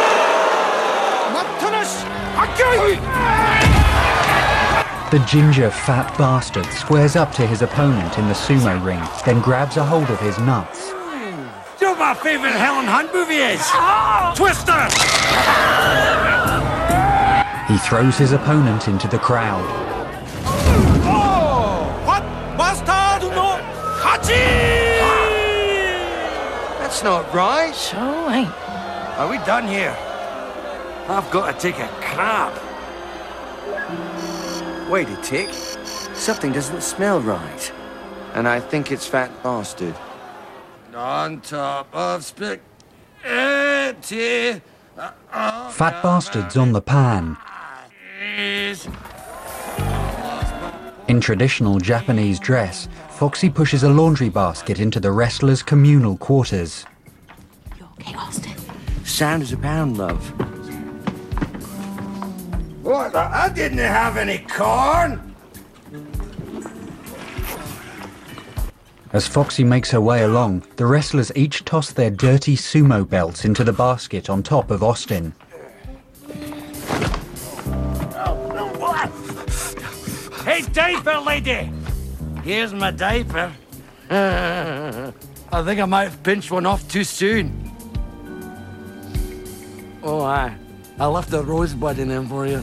The ginger fat bastard squares up to his opponent in the sumo ring, then grabs a hold of his nuts. You know what my favourite Helen Hunt movie is? Twister! He throws his opponent into the crowd. Oh! What? Bastard! No! Hachi! That's not right. So ain't. Are we done here? I've got to take a crap. Wait a tick. Something doesn't smell right. And I think it's Fat Bastard. On top of spaghetti. Fat Bastard's on the pan. In traditional Japanese dress, Foxy pushes a laundry basket into the wrestlers' communal quarters. Okay, Austin. Sound as a pound, love. What? I didn't have any corn. As Foxy makes her way along, the wrestlers each toss their dirty sumo belts into the basket on top of Austin. Hey, diaper lady! Here's my diaper. I think I might have pinched one off too soon. Oh, aye. I left a rosebud in them for you.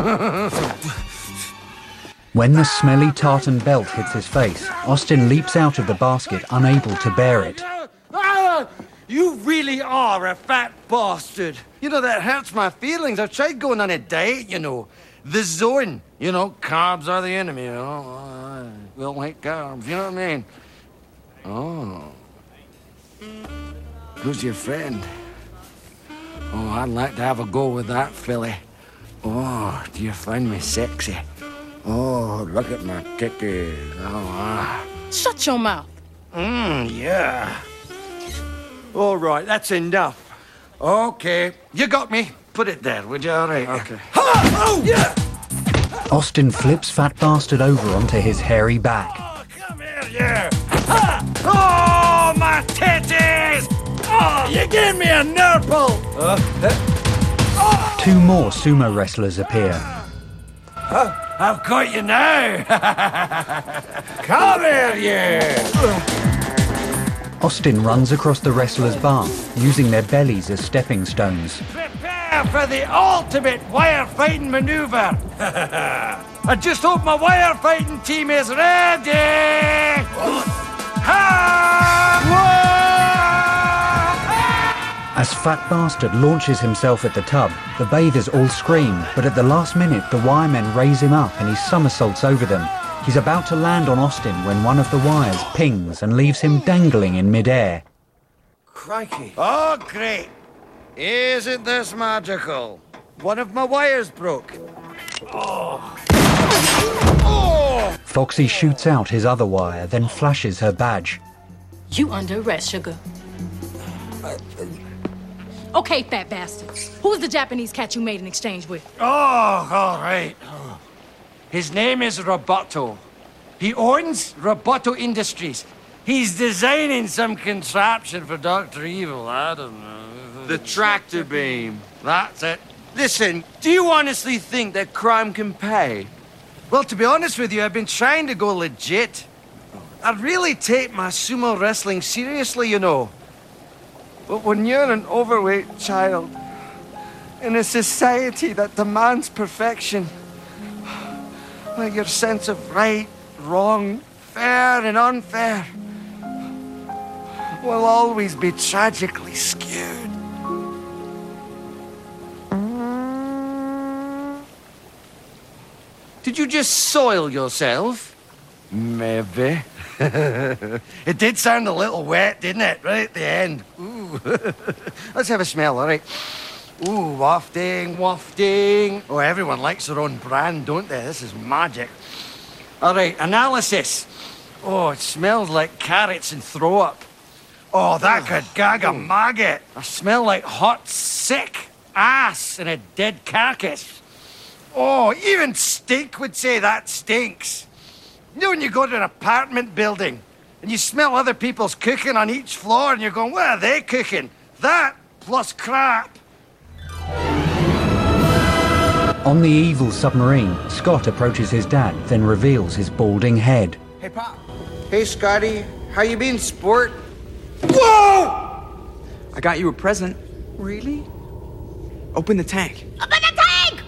When the smelly tartan belt hits his face, Austin leaps out of the basket, unable to bear it. You really are a fat bastard. You know, that hurts my feelings. I've tried going on a diet, you know. The zone. You know, carbs are the enemy, you know. We don't like carbs, you know what I mean? Oh. Who's your friend? Oh, I'd like to have a go with that filly. Oh, do you find me sexy? Oh, look at my titties. Oh, Shut your mouth. yeah. All right, that's enough. Okay, you got me. Put it there, would you? All right. Okay. Oh, yeah! Austin flips Fat Bastard over onto his hairy back. Come here, you! Oh, my titties! Oh, you gave me a nurple! Two more sumo wrestlers appear. I've caught you now! Come here, you! Austin runs across the wrestlers' bar, using their bellies as stepping stones. Prepare for the ultimate wire fighting maneuver! I just hope my wire fighting team is ready! As Fat Bastard launches himself at the tub, the bathers all scream, but at the last minute the wiremen raise him up and he somersaults over them. He's about to land on Austin when one of the wires pings and leaves him dangling in midair. Crikey. Oh, great. Isn't this magical? One of my wires broke. Oh. Oh! Foxy shoots out his other wire, then flashes her badge. You under arrest, sugar. Okay, fat bastard. Who's the Japanese cat you made an exchange with? Oh, all right. His name is Roboto. He owns Roboto Industries. He's designing some contraption for Dr. Evil. I don't know. The tractor beam. That's it. Listen, do you honestly think that crime can pay? Well, to be honest with you, I've been trying to go legit. I really take my sumo wrestling seriously, you know. But when you're an overweight child in a society that demands perfection, well, your sense of right, wrong, fair and unfair will always be tragically skewed. Did you just soil yourself? Maybe. It did sound a little wet, didn't it? Right at the end. Ooh. Let's have a smell, all right? Ooh, wafting, wafting. Oh, everyone likes their own brand, don't they? This is magic. All right, analysis. Oh, it smells like carrots and throw up. Oh, that could gag a maggot. I smell like hot, sick ass and a dead carcass. Oh, even Stink would say that stinks. You know when you go to an apartment building and you smell other people's cooking on each floor and you're going, what are they cooking? That plus crap. On the evil submarine, Scott approaches his dad, then reveals his balding head. Hey, Pop. Hey, Scotty. How you been, sport? Whoa! I got you a present. Really? Open the tank. Open the tank!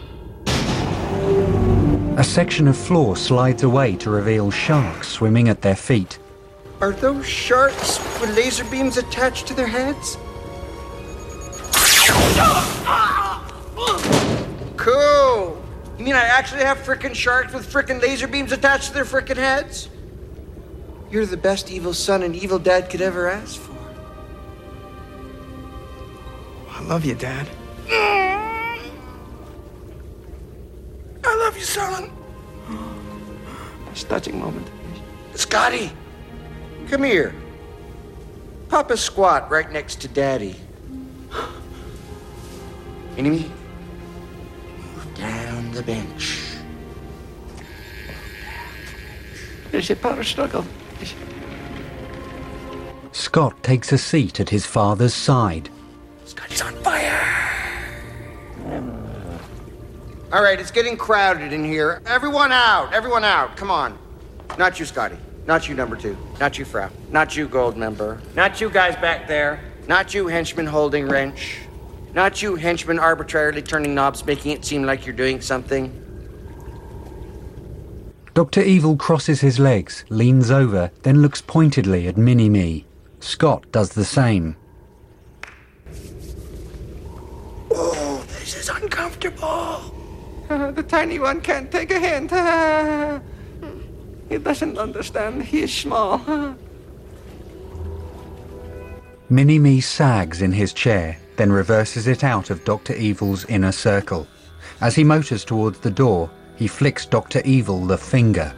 A section of floor slides away to reveal sharks swimming at their feet. Are those sharks with laser beams attached to their heads? Cool. You mean I actually have frickin' sharks with frickin' laser beams attached to their frickin' heads? You're the best evil son an evil dad could ever ask for. I love you, Dad. I love you, son. It's a touching moment. Scotty, come here. Papa squat right next to Daddy. Enemy, move down the bench. There's a power struggle. Scott takes a seat at his father's side. Scotty's on fire. All right, it's getting crowded in here. Everyone out. Everyone out. Come on. Not you, Scotty. Not you, number 2. Not you, Frau. Not you, gold member. Not you guys back there. Not you, henchman holding wrench. Not you, henchman arbitrarily turning knobs, making it seem like you're doing something. Dr. Evil crosses his legs, leans over, then looks pointedly at Mini-Me. Scott does the same. Oh, this is uncomfortable. The tiny one can't take a hint. He doesn't understand. He is small. Mini-Me sags in his chair, then reverses it out of Dr. Evil's inner circle. As he motors towards the door, he flicks Dr. Evil the finger.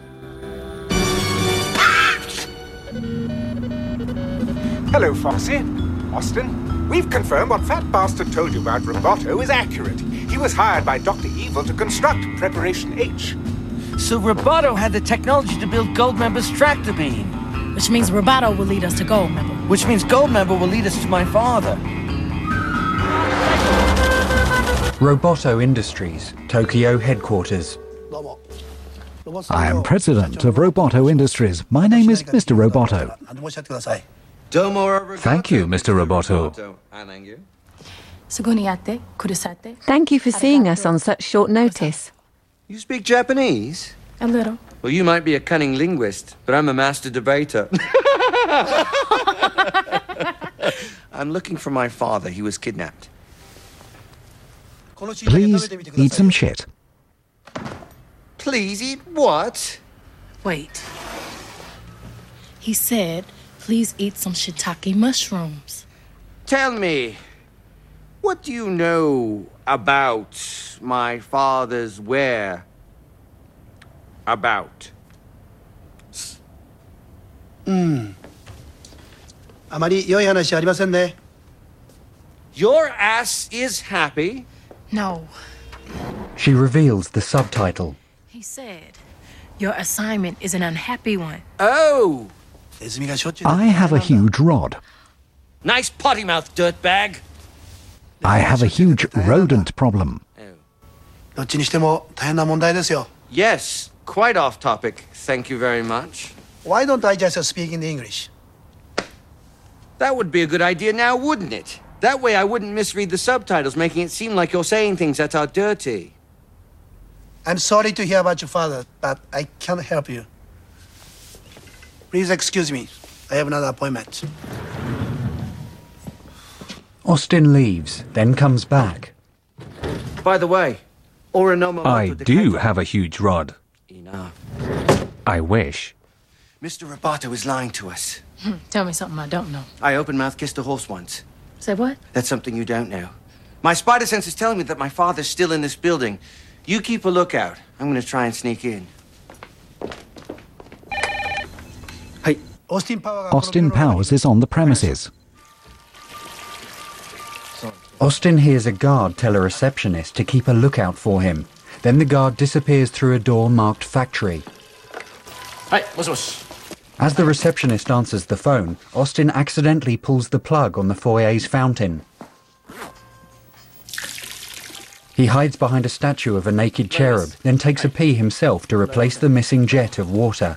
Hello, Foxy. Austin. We've confirmed what Fat Bastard told you about Roboto is accurate. He was hired by Dr. Evil to construct Preparation H. So Roboto had the technology to build Goldmember's tractor beam. Which means Roboto will lead us to Goldmember. Which means Goldmember will lead us to my father. Roboto Industries, Tokyo headquarters. I am president of Roboto Industries. My name is Mr. Roboto. Thank you, Mr. Roboto. Thank you for seeing us on such short notice. You speak Japanese? A little. Well, you might be a cunning linguist, but I'm a master debater. I'm looking for my father. He was kidnapped. Please eat some shit. Please eat what? Wait. He said, please eat some shiitake mushrooms. Tell me, what do you know about my father's whereabouts? あまり良い話ありませんね。 Your ass is happy? No. She reveals the subtitle. He said, your assignment is an unhappy one. Oh! I have a huge rod. Nice potty mouth, dirtbag. I have a huge rodent problem. どっちにしても大変な問題ですよ。 Yes, quite off topic. Thank you very much. Why don't I just speak in English? That would be a good idea now, wouldn't it? That way I wouldn't misread the subtitles, making it seem like you're saying things that are dirty. I'm sorry to hear about your father, but I can't help you. Please excuse me. I have another appointment. Austin leaves, then comes back. By the way, I do have a huge rod. Enough. I wish. Mr. Roboto is lying to us. Tell me something I don't know. I open-mouth kissed a horse once. Say what? That's something you don't know. My spider sense is telling me that my father's still in this building. You keep a lookout. I'm gonna try and sneak in. Austin Powers is on the premises. Austin hears a guard tell a receptionist to keep a lookout for him. Then the guard disappears through a door marked factory. As the receptionist answers the phone, Austin accidentally pulls the plug on the foyer's fountain. He hides behind a statue of a naked cherub, then takes a pee himself to replace the missing jet of water.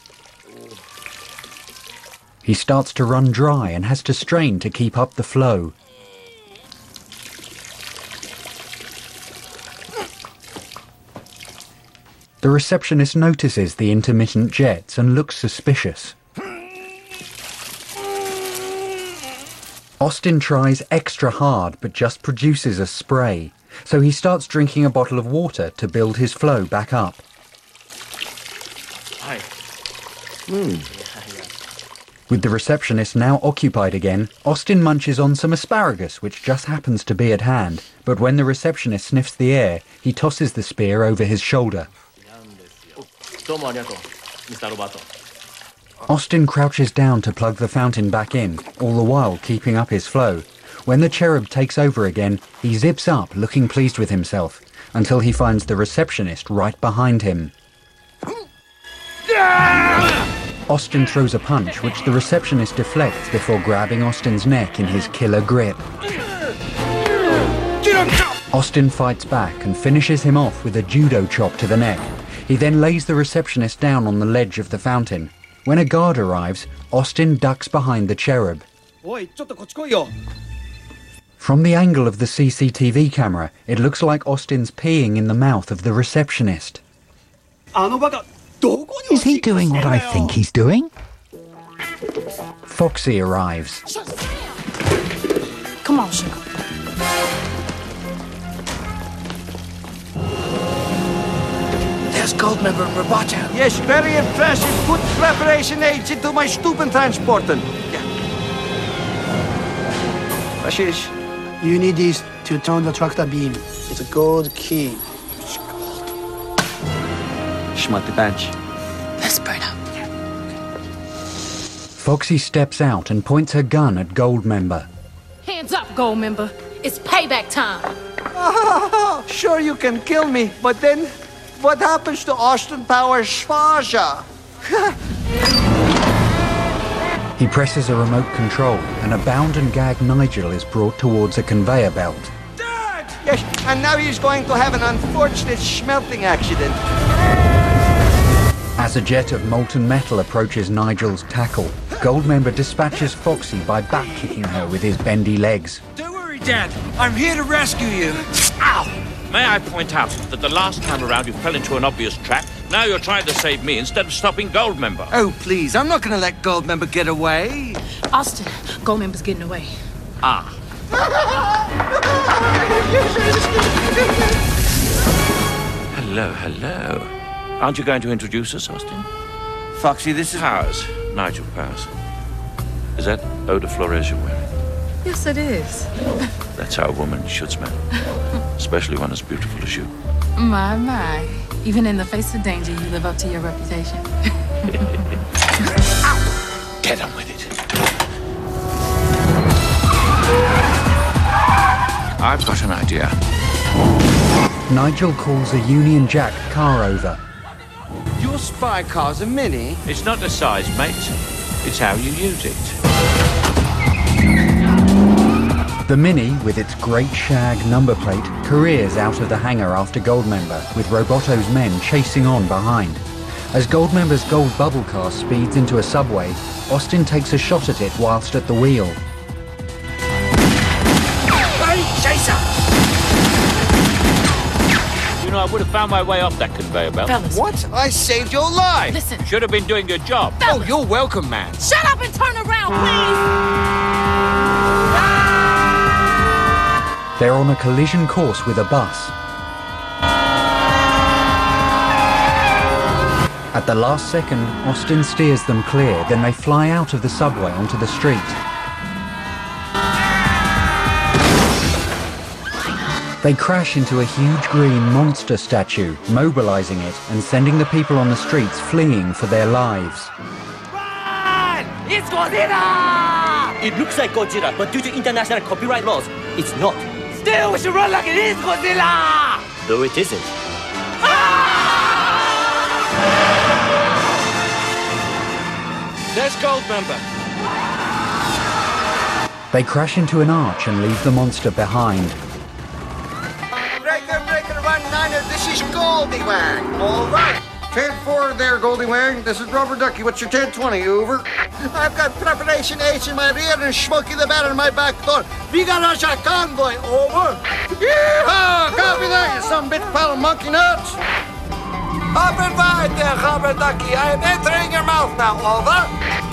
He starts to run dry and has to strain to keep up the flow. The receptionist notices the intermittent jets and looks suspicious. Austin tries extra hard but just produces a spray, so he starts drinking a bottle of water to build his flow back up. With the receptionist now occupied again, Austin munches on some asparagus, which just happens to be at hand, but when the receptionist sniffs the air, he tosses the spear over his shoulder. Austin crouches down to plug the fountain back in, all the while keeping up his flow. When the cherub takes over again, he zips up, looking pleased with himself, until he finds the receptionist right behind him. Austin throws a punch, which the receptionist deflects before grabbing Austin's neck in his killer grip. Austin fights back and finishes him off with a judo chop to the neck. He then lays the receptionist down on the ledge of the fountain. When a guard arrives, Austin ducks behind the cherub. From the angle of the CCTV camera, it looks like Austin's peeing in the mouth of the receptionist. Is he doing what I think he's doing? Foxy arrives. Come on, sugar. There's Goldmember and Roboto. Yes, very impressive. Put preparation aids into my Stubentransporter. Yeah. Ashish. You need these to turn the tractor beam. It's a gold key. Schmuck the bench. Let's burn up. Foxy steps out and points her gun at Goldmember. Hands up, Goldmember. It's payback time. Sure, you can kill me, but then what happens to Austin Powers' Faja? He presses a remote control, and a bound and gagged Nigel is brought towards a conveyor belt. Dad! Yes, and now he's going to have an unfortunate smelting accident. As a jet of molten metal approaches Nigel's tackle, Goldmember dispatches Foxy by back-kicking her with his bendy legs. Don't worry, Dad. I'm here to rescue you. Ow! May I point out that the last time around you fell into an obvious trap. Now you're trying to save me instead of stopping Goldmember. Oh, please. I'm not going to let Goldmember get away. Austin, Goldmember's getting away. Ah. Hello. Aren't you going to introduce us, Austin? Foxy, this is... Powers. Nigel Powers. Is that eau de Flores you're wearing? Yes, it is. That's how a woman should smell. Especially one as beautiful as you. My. Even in the face of danger, you live up to your reputation. Get on with it. I've got an idea. Nigel calls a Union Jack car over. Your spy car's a Mini? It's not the size, mate. It's how you use it. The Mini, with its great shag number plate, careers out of the hangar after Goldmember, with Roboto's men chasing on behind. As Goldmember's gold bubble car speeds into a subway, Austin takes a shot at it whilst at the wheel. Hey, chaser! You know, I would have found my way off that conveyor belt. Fellas. What? I saved your life! Listen. Should have been doing your job. Oh, you're welcome, man. Shut up and turn around, please! They're on a collision course with a bus. At the last second, Austin steers them clear, then they fly out of the subway onto the street. They crash into a huge green monster statue, mobilizing it and sending the people on the streets fleeing for their lives. It's Godzilla! It looks like Godzilla, but due to international copyright laws, it's not. Still, we should run like it is Godzilla! Though it isn't. There's Goldmember. They crash into an arch and leave the monster behind. Breaker, 1-9er, this is Goldywang. All right. 10-4 there, Goldywang. This is Rubber Ducky. What's your 10-20, over? I've got Preparation H in my rear and Smokey the Bear in my back door. We got us a convoy, over. Yeehaw! Copy that, you some bitch pile of monkey nuts. Up and wide there, Rubber Ducky. I am entering your mouth now, over.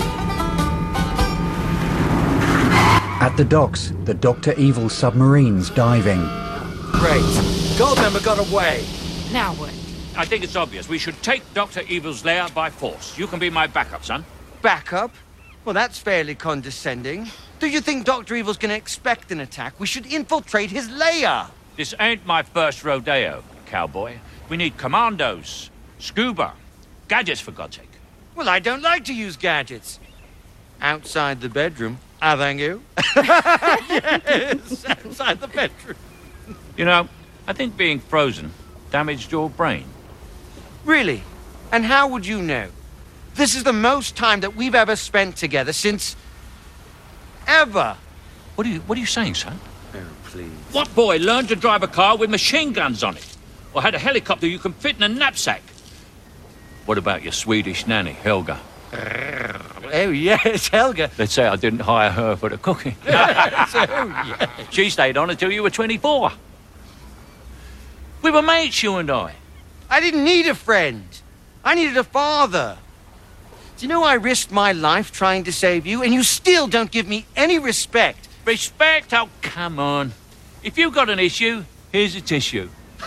At the docks, the Dr. Evil submarine's diving. Great. Goldmember got away. Now what? I think it's obvious. We should take Dr. Evil's lair by force. You can be my backup, son. Backup? Well, that's fairly condescending. Do you think Dr. Evil's gonna expect an attack? We should infiltrate his lair. This ain't my first rodeo, cowboy. We need commandos, scuba, gadgets, for God's sake. Well, I don't like to use gadgets. Outside the bedroom. I thank you. Yes, outside the bedroom. You know, I think being frozen damaged your brain. Really? And how would you know? This is the most time that we've ever spent together since... ever. What are you saying, son? Oh, please. What boy learned to drive a car with machine guns on it? Or had a helicopter you can fit in a knapsack? What about your Swedish nanny, Helga? Oh, yes, Helga. Let's say I didn't hire her for the cooking. yes. She stayed on until you were 24. We were mates, you and I. I didn't need a friend. I needed a father. Do you know I risked my life trying to save you, and you still don't give me any respect? Respect? Oh, come on. If you've got an issue, here's a tissue.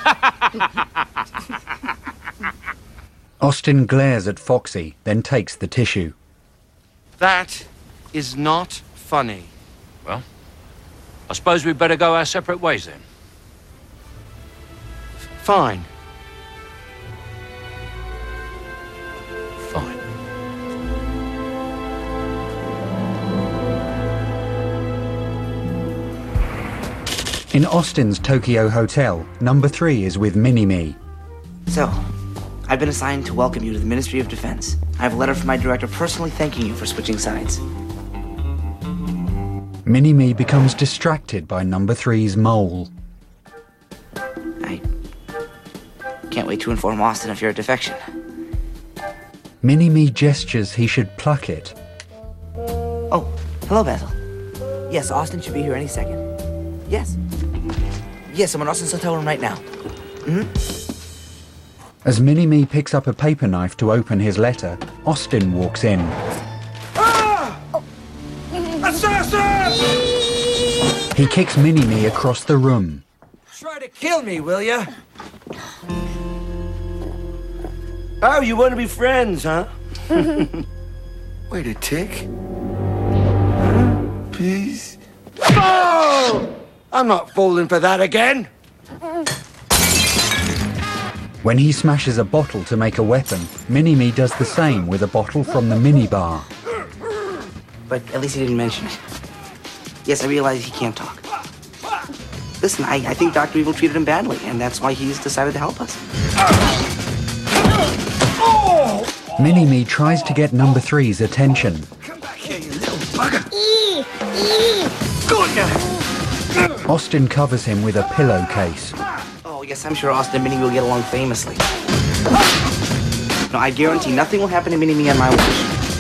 Austin glares at Foxy, then takes the tissue. That is not funny. Well, I suppose we'd better go our separate ways then. Fine. Fine. In Austin's Tokyo hotel, number 3 is with Mini-Me. So, I've been assigned to welcome you to the Ministry of Defense. I have a letter from my director personally thanking you for switching sides. Mini-Me becomes distracted by number 3's mole. I can't wait to inform Austin of your defection. Mini-Me gestures he should pluck it. Oh, hello, Basil. Yes, Austin should be here any second. Yes. Yes, I'm in Austin's hotel room right now. As Mini-Me picks up a paper knife to open his letter, Austin walks in. Ah! Assassin! He kicks Mini-Me across the room. Try to kill me, will ya? Oh, you want to be friends, huh? Wait a tick. Please. Oh! I'm not falling for that again. When he smashes a bottle to make a weapon, Mini-Me does the same with a bottle from the minibar. But at least he didn't mention it. Yes, I realize he can't talk. Listen, I think Dr. Evil treated him badly, and that's why he's decided to help us. Mini-Me tries to get number 3's attention. Come back here, you little bugger. Good now. Austin covers him with a pillowcase. Oh, yes, I'm sure Austin and Mini will get along famously. No, I guarantee nothing will happen to Mini-Me on my watch.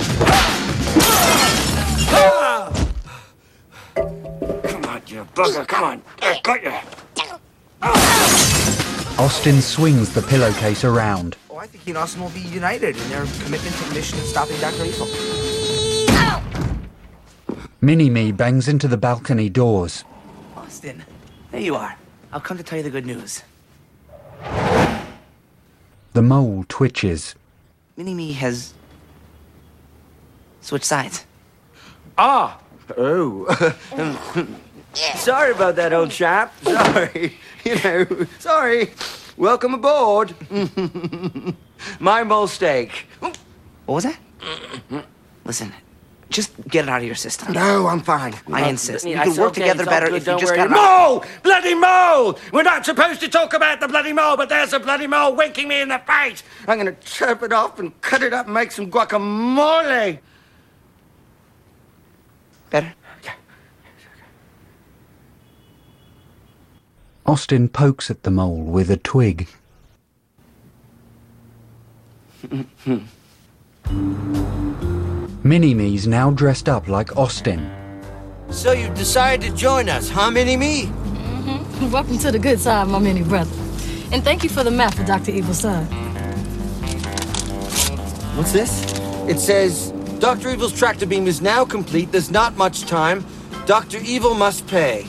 Come on, you bugger, come on. I got you. Austin swings the pillowcase around. Oh, I think he and Austin will be united in their commitment to the mission of stopping Dr. Evil. Mini-Me bangs into the balcony doors. Austin, there you are. I'll come to tell you the good news. The mole twitches. Mini-Me has switched sides. Ah! Oh. Sorry about that, old chap. Sorry. Sorry. Welcome aboard. My mistake. What was that? Listen, just get it out of your system. No, I'm fine. I insist. We can work together better if you just got Mole! Bloody mole! We're not supposed to talk about the bloody mole, but there's a bloody mole winking me in the face. I'm gonna chop it off and cut it up and make some guacamole. Better? Austin pokes at the mole with a twig. Mini-Me's now dressed up like Austin. So you decided to join us, huh, Mini-Me? Mm-hmm. Welcome to the good side, my mini brother. And thank you for the map for Dr. Evil's son. What's this? It says, Dr. Evil's tractor beam is now complete. There's not much time. Dr. Evil must pay.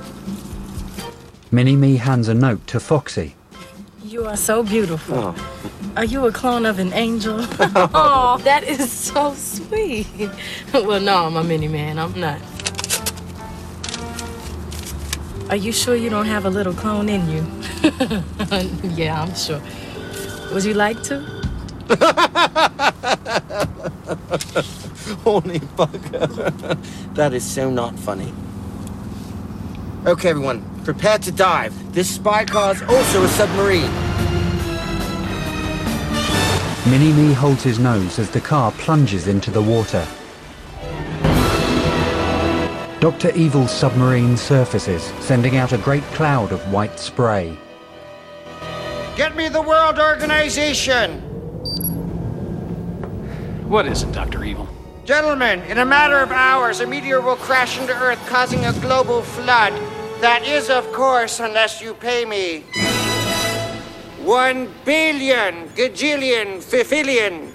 Mini-Me hands a note to Foxy. You are so beautiful. Oh. Are you a clone of an angel? Oh, that is so sweet. Well, no, I'm a mini-man. I'm not. Are you sure you don't have a little clone in you? Yeah, I'm sure. Would you like to? Holy bugger. That is so not funny. Okay, everyone, prepare to dive. This spy car is also a submarine. Mini-Me holds his nose as the car plunges into the water. Dr. Evil's submarine surfaces, sending out a great cloud of white spray. Get me the World Organization! What is it, Dr. Evil? Gentlemen, in a matter of hours, a meteor will crash into Earth, causing a global flood. That is, of course, unless you pay me 1 billion, gajillion, fifillion,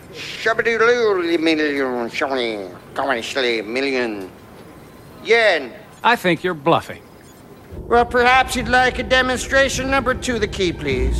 million yen. I think you're bluffing. Well, perhaps you'd like a demonstration. Number 2, the key, please.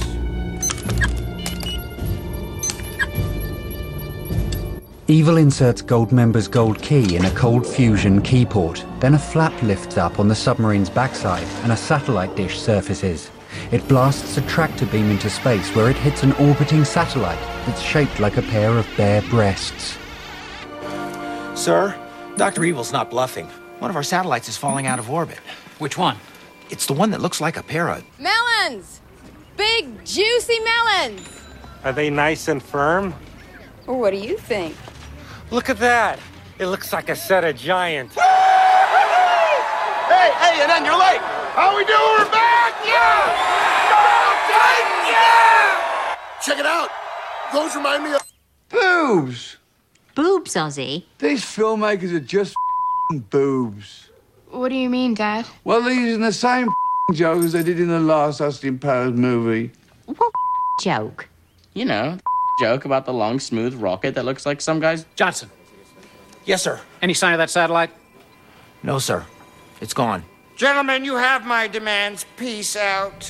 Evil inserts Goldmember's gold key in a cold fusion keyport. Then a flap lifts up on the submarine's backside and a satellite dish surfaces. It blasts a tractor beam into space where it hits an orbiting satellite that's shaped like a pair of bare breasts. Sir, Dr. Evil's not bluffing. One of our satellites is falling out of orbit. Which one? It's the one that looks like a parrot. Melons! Big, juicy melons! Are they nice and firm? Or what do you think? Look at that. It looks like a set of giants. Hey, and then you're late. How we doing? We're back! Yeah! Yeah! Check it out. Those remind me of boobs. Boobs, Ozzy? These filmmakers are just boobs. What do you mean, Dad? Well, they're using the same joke as they did in the last Austin Powers movie. What joke? You know, joke about the long, smooth rocket that looks like some guy's... Johnson. Yes, sir. Any sign of that satellite? No, sir. It's gone. Gentlemen, you have my demands. Peace out.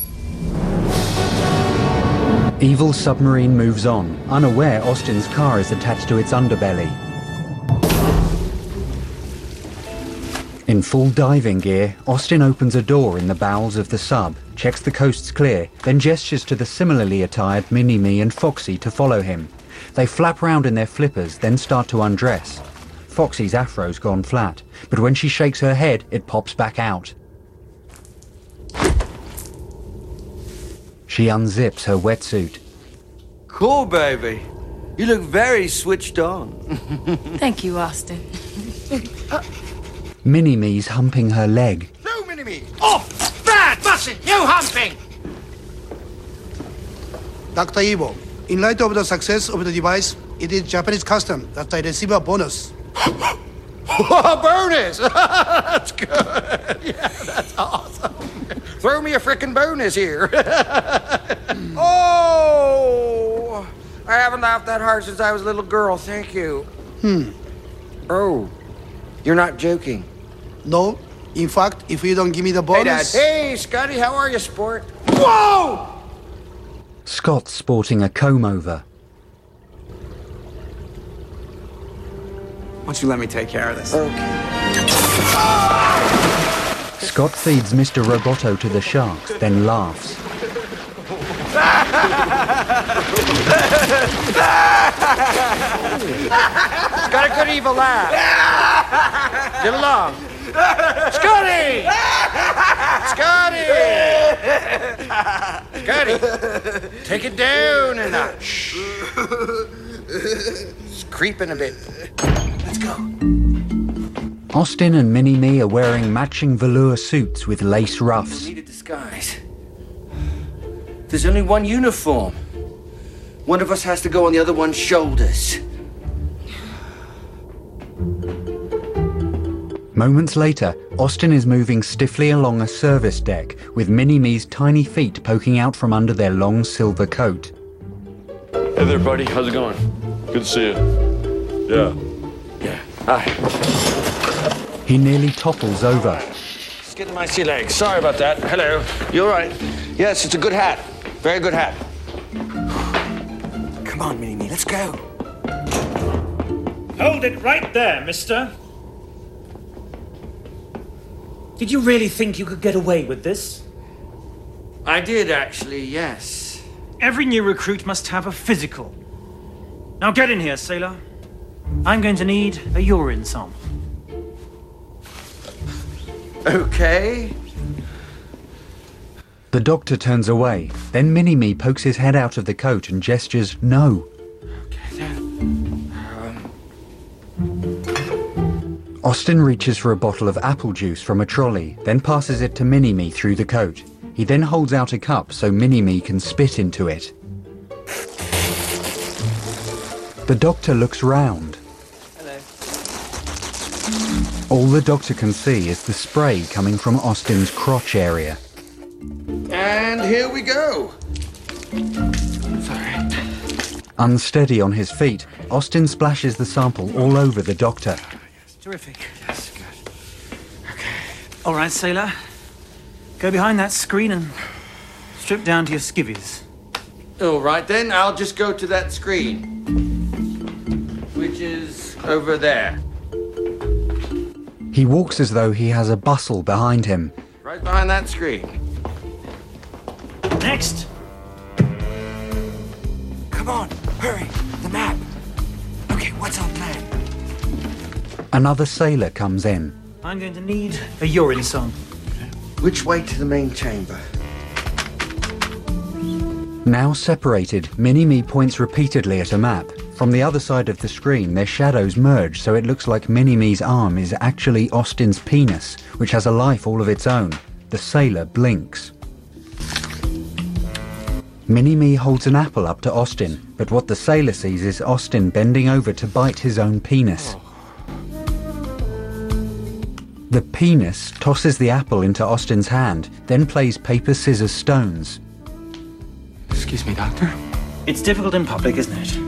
Evil's submarine moves on, unaware Austin's car is attached to its underbelly. In full diving gear, Austin opens a door in the bowels of the sub, checks the coast's clear, then gestures to the similarly attired Mini-Me and Foxy to follow him. They flap round in their flippers, then start to undress. Foxy's afro's gone flat, but when she shakes her head, it pops back out. She unzips her wetsuit. Cool, baby. You look very switched on. Thank you, Austin. Mini-Me's humping her leg. No, Mini-Me! Oh, bad! Bussin'! You humping! Dr. Evil, in light of the success of the device, it is Japanese custom that I receive a bonus. Bonus! That's good. Yeah, that's awesome. Throw me a frickin' bonus here. Oh! I haven't laughed that hard since I was a little girl. Thank you. Oh, you're not joking. No. In fact, if you don't give me the bonus... Hey, Dad. Hey, Scotty, how are you, sport? Whoa! Scott's sporting a comb-over. Why don't you let me take care of this? Okay. Scott feeds Mr. Roboto to the sharks, then laughs. Got a good evil laugh. Get along. Scotty! Scotty! Scotty! Take it down a notch. It's creeping a bit. Let's go. Austin and Mini-Me are wearing matching velour suits with lace ruffs. We need a disguise. There's only one uniform. One of us has to go on the other one's shoulders. Moments later, Austin is moving stiffly along a service deck with Mini-Me's tiny feet poking out from under their long silver coat. Hey there, buddy. How's it going? Good to see you. Yeah. Hi. He nearly topples over. Just getting my sea legs. Sorry about that. Hello. You all right? Yes, it's a good hat. Very good hat. Come on, Mini-Me. Let's go. Hold it right there, mister. Did you really think you could get away with this? I did, actually, yes. Every new recruit must have a physical. Now get in here, sailor. I'm going to need a urine sample. Okay. The doctor turns away. Then Mini-Me pokes his head out of the coat and gestures no. Austin reaches for a bottle of apple juice from a trolley, then passes it to Mini-Me through the coat. He then holds out a cup so Mini-Me can spit into it. The doctor looks round. Hello. All the doctor can see is the spray coming from Austin's crotch area. And here we go. Sorry. Unsteady on his feet, Austin splashes the sample all over the doctor. Terrific. Yes, good. Okay. All right, sailor. Go behind that screen and strip down to your skivvies. All right, then. I'll just go to that screen. Which is over there. He walks as though he has a bustle behind him. Right behind that screen. Next. Come on, hurry. The map. Okay, what's our plan? Another sailor comes in. I'm going to need a urine sample. Which way to the main chamber? Now separated, Mini-Me points repeatedly at a map. From the other side of the screen, their shadows merge so it looks like Mini-Me's arm is actually Austin's penis, which has a life all of its own. The sailor blinks. Mini-Me holds an apple up to Austin, but what the sailor sees is Austin bending over to bite his own penis. The penis tosses the apple into Austin's hand, then plays paper, scissors, stones. Excuse me, Doctor? It's difficult in public, isn't it?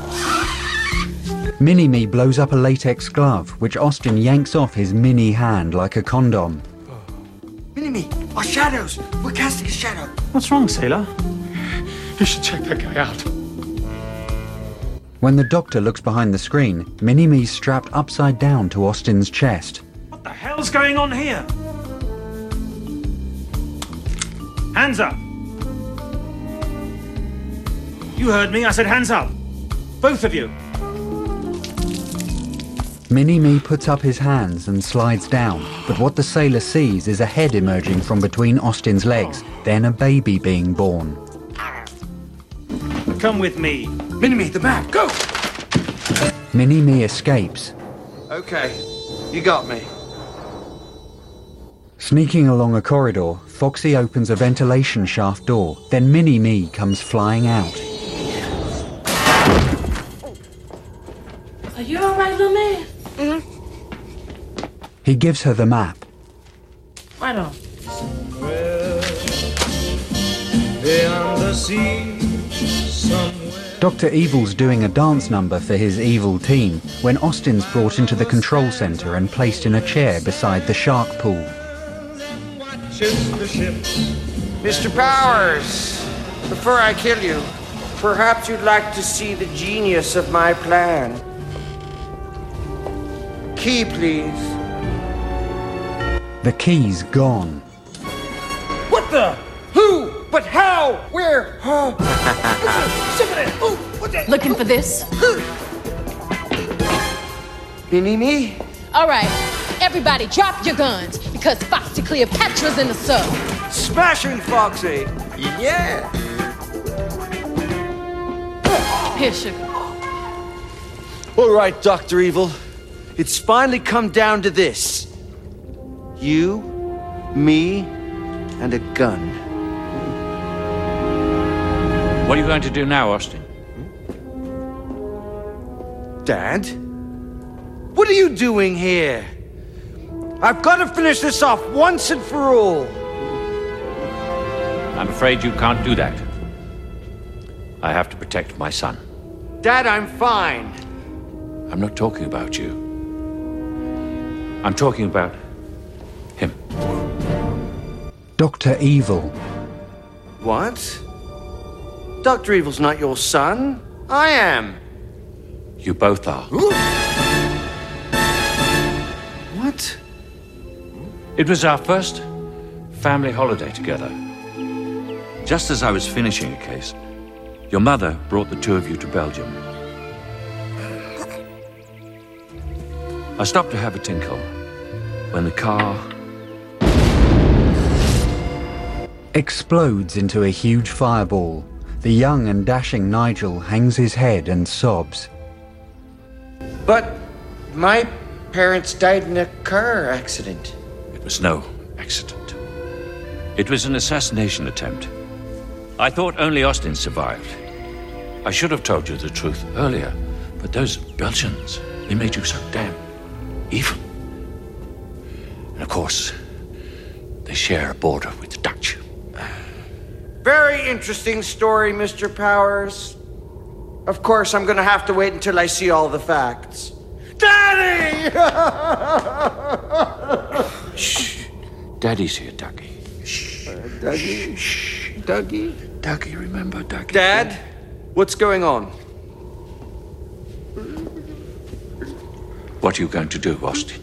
Mini-Me blows up a latex glove, which Austin yanks off his mini hand like a condom. Mini-Me, our shadows! We're casting a shadow! What's wrong, sailor? You should check that guy out. When the doctor looks behind the screen, Mini-Me's strapped upside down to Austin's chest. What the hell's going on here? Hands up! You heard me, I said hands up! Both of you! Mini-Me puts up his hands and slides down, but what the sailor sees is a head emerging from between Austin's legs, then a baby being born. Come with me. Mini-Me, the map, go! Mini-Me escapes. Okay, you got me. Sneaking along a corridor, Foxy opens a ventilation shaft door, then Mini-Me comes flying out. Are you all right, little man? He gives her the map. Right on. Beyond the sea, Dr. Evil's doing a dance number for his evil team when Austin's brought into the control center and placed in a chair beside the shark pool. Mr. Powers, before I kill you, perhaps you'd like to see the genius of my plan. Key, please. The key's gone. What the? Who? But how? Where? Looking for this? Me? All right, everybody drop your guns, because Foxy Cleopatra's in the sub. Smashing, Foxy! Yeah! Here, sugar. All right, Dr. Evil. It's finally come down to this. You, me, and a gun. What are you going to do now, Austin? Dad? What are you doing here? I've got to finish this off once and for all. I'm afraid you can't do that. I have to protect my son. Dad, I'm fine. I'm not talking about you. I'm talking about him. Dr. Evil. What? Dr. Evil's not your son. I am. You both are. What? It was our first family holiday together. Just as I was finishing a case, your mother brought the two of you to Belgium. I stopped to have a tinkle when the car explodes into a huge fireball. The young and dashing Nigel hangs his head and sobs. But my parents died in a car accident. It was no accident. It was an assassination attempt. I thought only Austin survived. I should have told you the truth earlier, but those Belgians, they made you so damn evil. And of course, they share a border with the Dutch. Very interesting story, Mr. Powers. Of course, I'm gonna have to wait until I see all the facts. Daddy! Shh. Daddy's here, Dougie. Shh. Dougie? Shh. Dougie? Dougie, remember Dougie? Dad, what's going on? What are you going to do, Austin?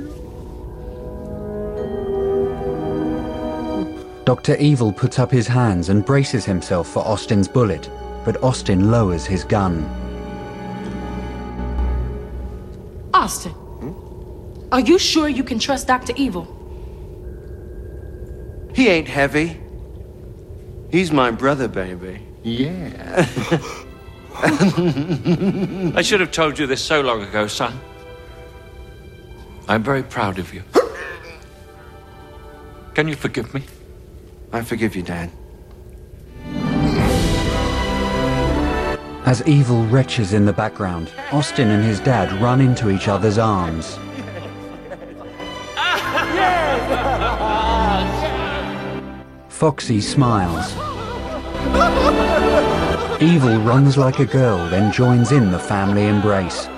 Dr. Evil puts up his hands and braces himself for Austin's bullet, but Austin lowers his gun. Austin, are you sure you can trust Dr. Evil? He ain't heavy. He's my brother, baby. Yeah. I should have told you this so long ago, son. I'm very proud of you. Can you forgive me? I forgive you, Dad. As Evil retches in the background, Austin and his dad run into each other's arms. Foxy smiles. Evil runs like a girl, then joins in the family embrace.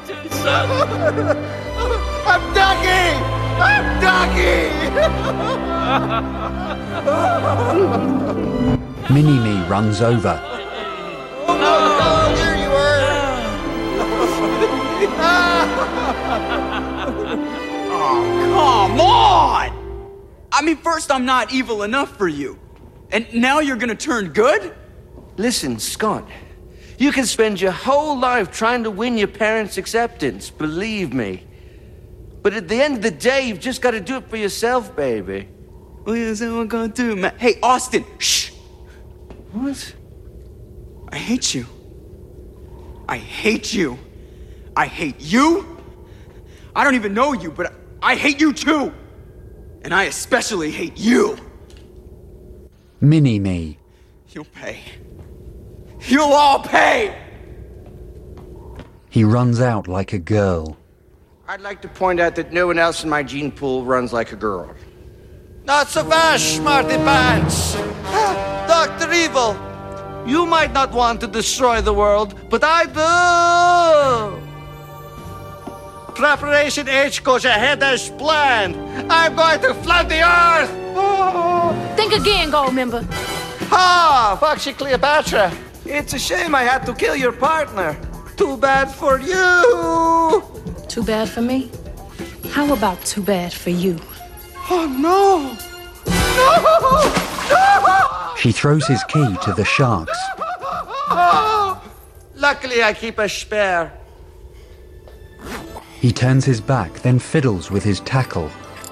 I'm Dougie! I'm Dougie! Mini-Me runs over. Oh, there you Oh, come on! I mean, first I'm not evil enough for you. And now you're gonna turn good? Listen, Scott. You can spend your whole life trying to win your parents' acceptance, believe me. But at the end of the day, you've just got to do it for yourself, baby. What is that we're gonna do, man? Hey, Austin, shh! What? I hate you. I hate you. I hate you. I don't even know you, but I hate you too. And I especially hate you. Mini-Me. You'll pay. You'll all pay! He runs out like a girl. I'd like to point out that no one else in my gene pool runs like a girl. Not so fast, Smarty Pants! Dr. Evil, you might not want to destroy the world, but I do! Preparation H goes ahead as planned. I'm going to flood the earth! Think again, Goldmember. Ha! Foxy Cleopatra! It's a shame I had to kill your partner. Too bad for you! Too bad for me? How about too bad for you? Oh, no! No! She throws his key to the sharks. Oh! Luckily, I keep a spare. He turns his back, then fiddles with his tackle.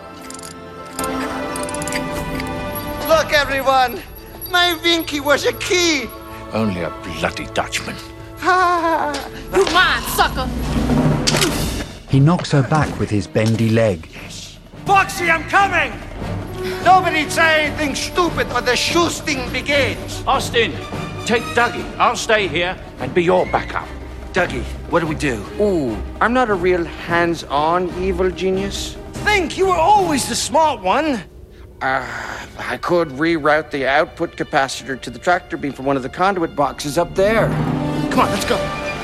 Look, everyone! My Vinky was a key! Only a bloody Dutchman. You mine, sucker! He knocks her back with his bendy leg. Foxy, I'm coming! Nobody say anything stupid or the shooting begins. Austin, take Dougie. I'll stay here and be your backup. Dougie, what do we do? Ooh, I'm not a real hands-on evil genius. Think you were always the smart one. I could reroute the output capacitor to the tractor beam from one of the conduit boxes up there. Come on, let's go.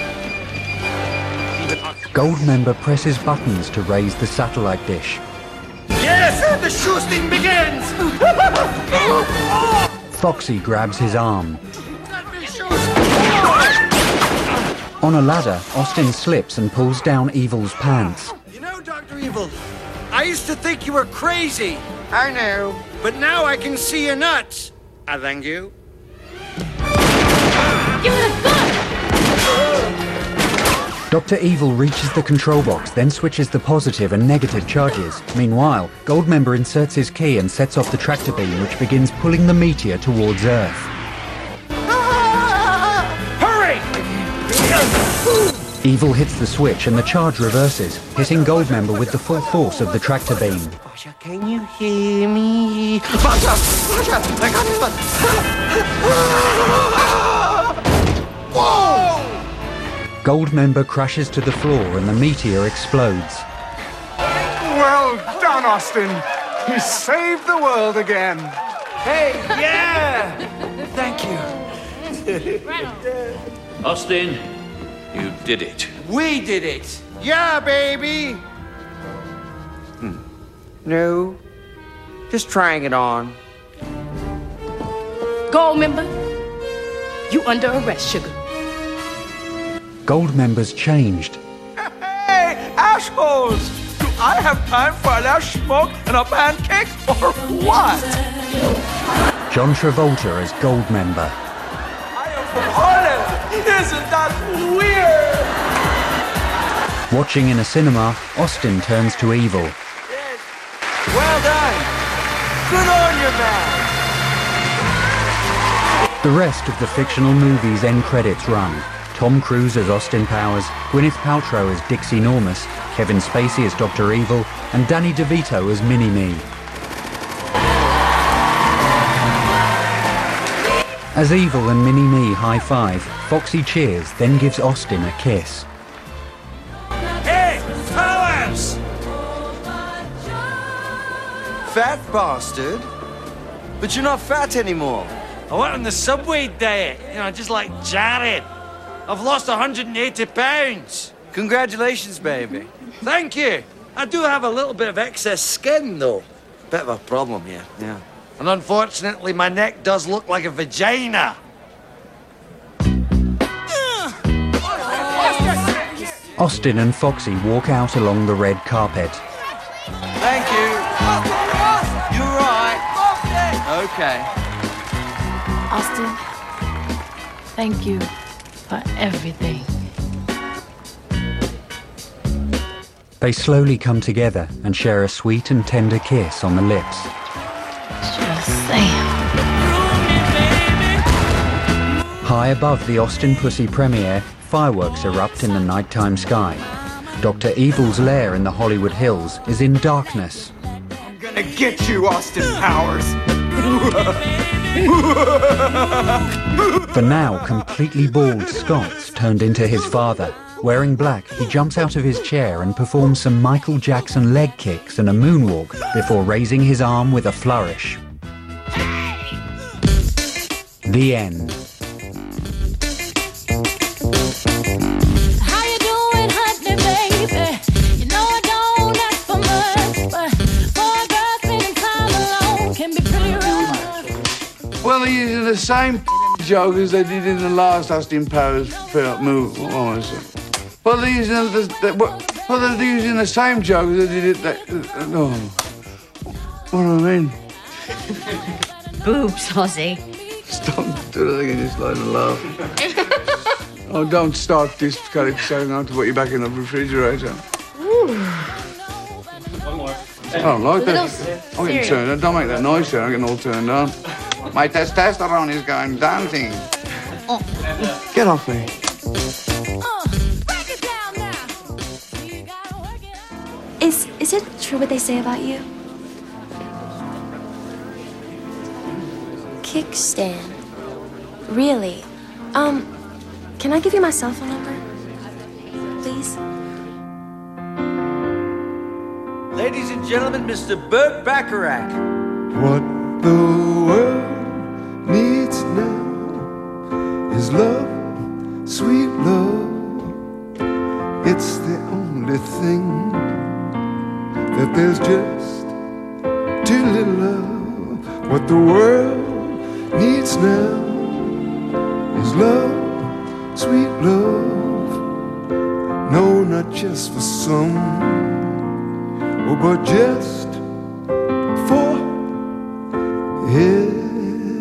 Goldmember presses buttons to raise the satellite dish. Yes, the shooting begins! Foxy grabs his arm. On a ladder, Austin slips and pulls down Evil's pants. You know, Dr. Evil, I used to think you were crazy. I know. But now I can see your nuts. I thank you. Give me the gun! Dr. Evil reaches the control box, then switches the positive and negative charges. Meanwhile, Goldmember inserts his key and sets off the tractor beam, which begins pulling the meteor towards Earth. Hurry! Evil hits the switch and the charge reverses, hitting Goldmember with the full force of the tractor beam. Basha, can you hear me? Basha! Basha! I got it! Whoa! Goldmember crashes to the floor and the meteor explodes. Well done, Austin. You saved the world again. Hey, yeah! Thank you. Austin, you did it. We did it. Yeah, baby. No. Just trying it on. Goldmember, you under arrest, sugar. Goldmember's changed. Hey, assholes! Do I have time for a little smoke and a pancake, or what? John Travolta as Goldmember. I am from Holland! Isn't that weird? Watching in a cinema, Austin turns to Evil. Well done. Good on you, man. The rest of the fictional movie's end credits run. Tom Cruise as Austin Powers, Gwyneth Paltrow as Dixie Normus, Kevin Spacey as Dr. Evil, and Danny DeVito as Mini-Me. As Evil and Mini-Me high-five, Foxy cheers, then gives Austin a kiss. Hey, Powers! Fat bastard. But you're not fat anymore. I went on the Subway diet, just like Jared. I've lost 180 pounds. Congratulations, baby. Thank you. I do have a little bit of excess skin, though. Bit of a problem here, yeah. And unfortunately, my neck does look like a vagina. Austin and Foxy walk out along the red carpet. Thank you. You're right. Okay. Austin, thank you for everything. They slowly come together and share a sweet and tender kiss on the lips. Just saying. High above the Austin Pussy premiere, fireworks erupt in the nighttime sky. Dr. Evil's lair in the Hollywood Hills is in darkness. I'm gonna get you, Austin Powers. The now completely bald Scott's turned into his father. Wearing black, he jumps out of his chair and performs some Michael Jackson leg kicks and a moonwalk before raising his arm with a flourish. The end. How you doing, honey, baby? You know I don't ask for much, but for a girl spending time alone can be pretty rough. Well, they're using the same joke as they did in the last Austin Powers film movie. What was it? Well, they're using they're using the same joke as they did it. What do I mean? Boobs, Ozzy. Stop doing it again, just like to laugh. Oh, don't start this, Kelly, so I'm going to put you back in the refrigerator. One more. I don't like that. I'm getting turned on. Don't make that noise, sir. I'm getting all turned on. My testosterone is going dancing. Oh. Get off me. Is it true what they say about you? Kickstand. Really? Can I give you my cell phone number? Please? Ladies and gentlemen, Mr. Burt Bacharach. What the world needs now is love, sweet love. It's the only thing that there's just too little of. What the world needs now is love, sweet love. No, not just for some, oh, but just for everyone.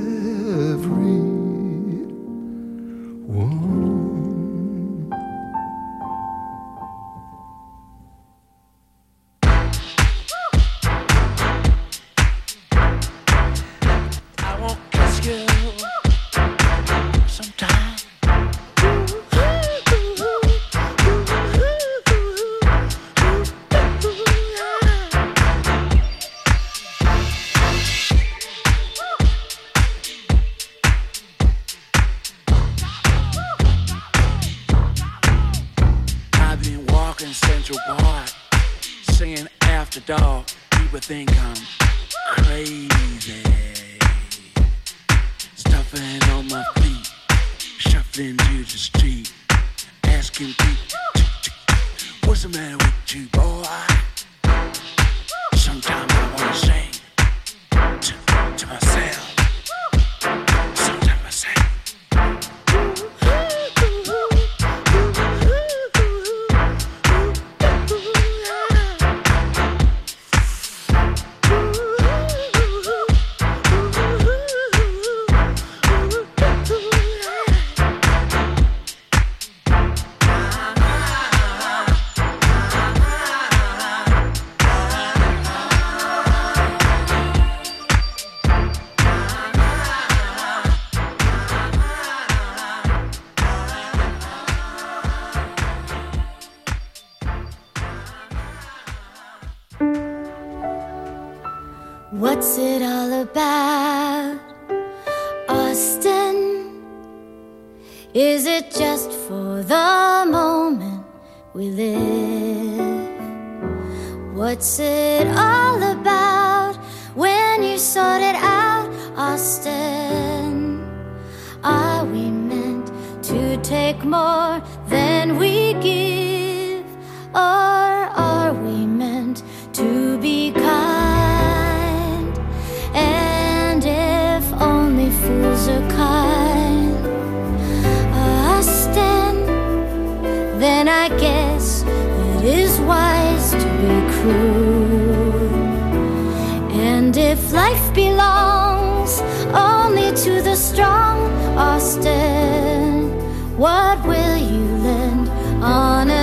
What's it all about, Austin? Is it just for the moment we live? What's it all about when you sort it out, Austin? Are we meant to take more than we give? Or are we meant to be kind? And if only fools are kind, Austin, then I guess it is wise to be cruel. And if life belongs only to the strong, Austin, what will you lend on a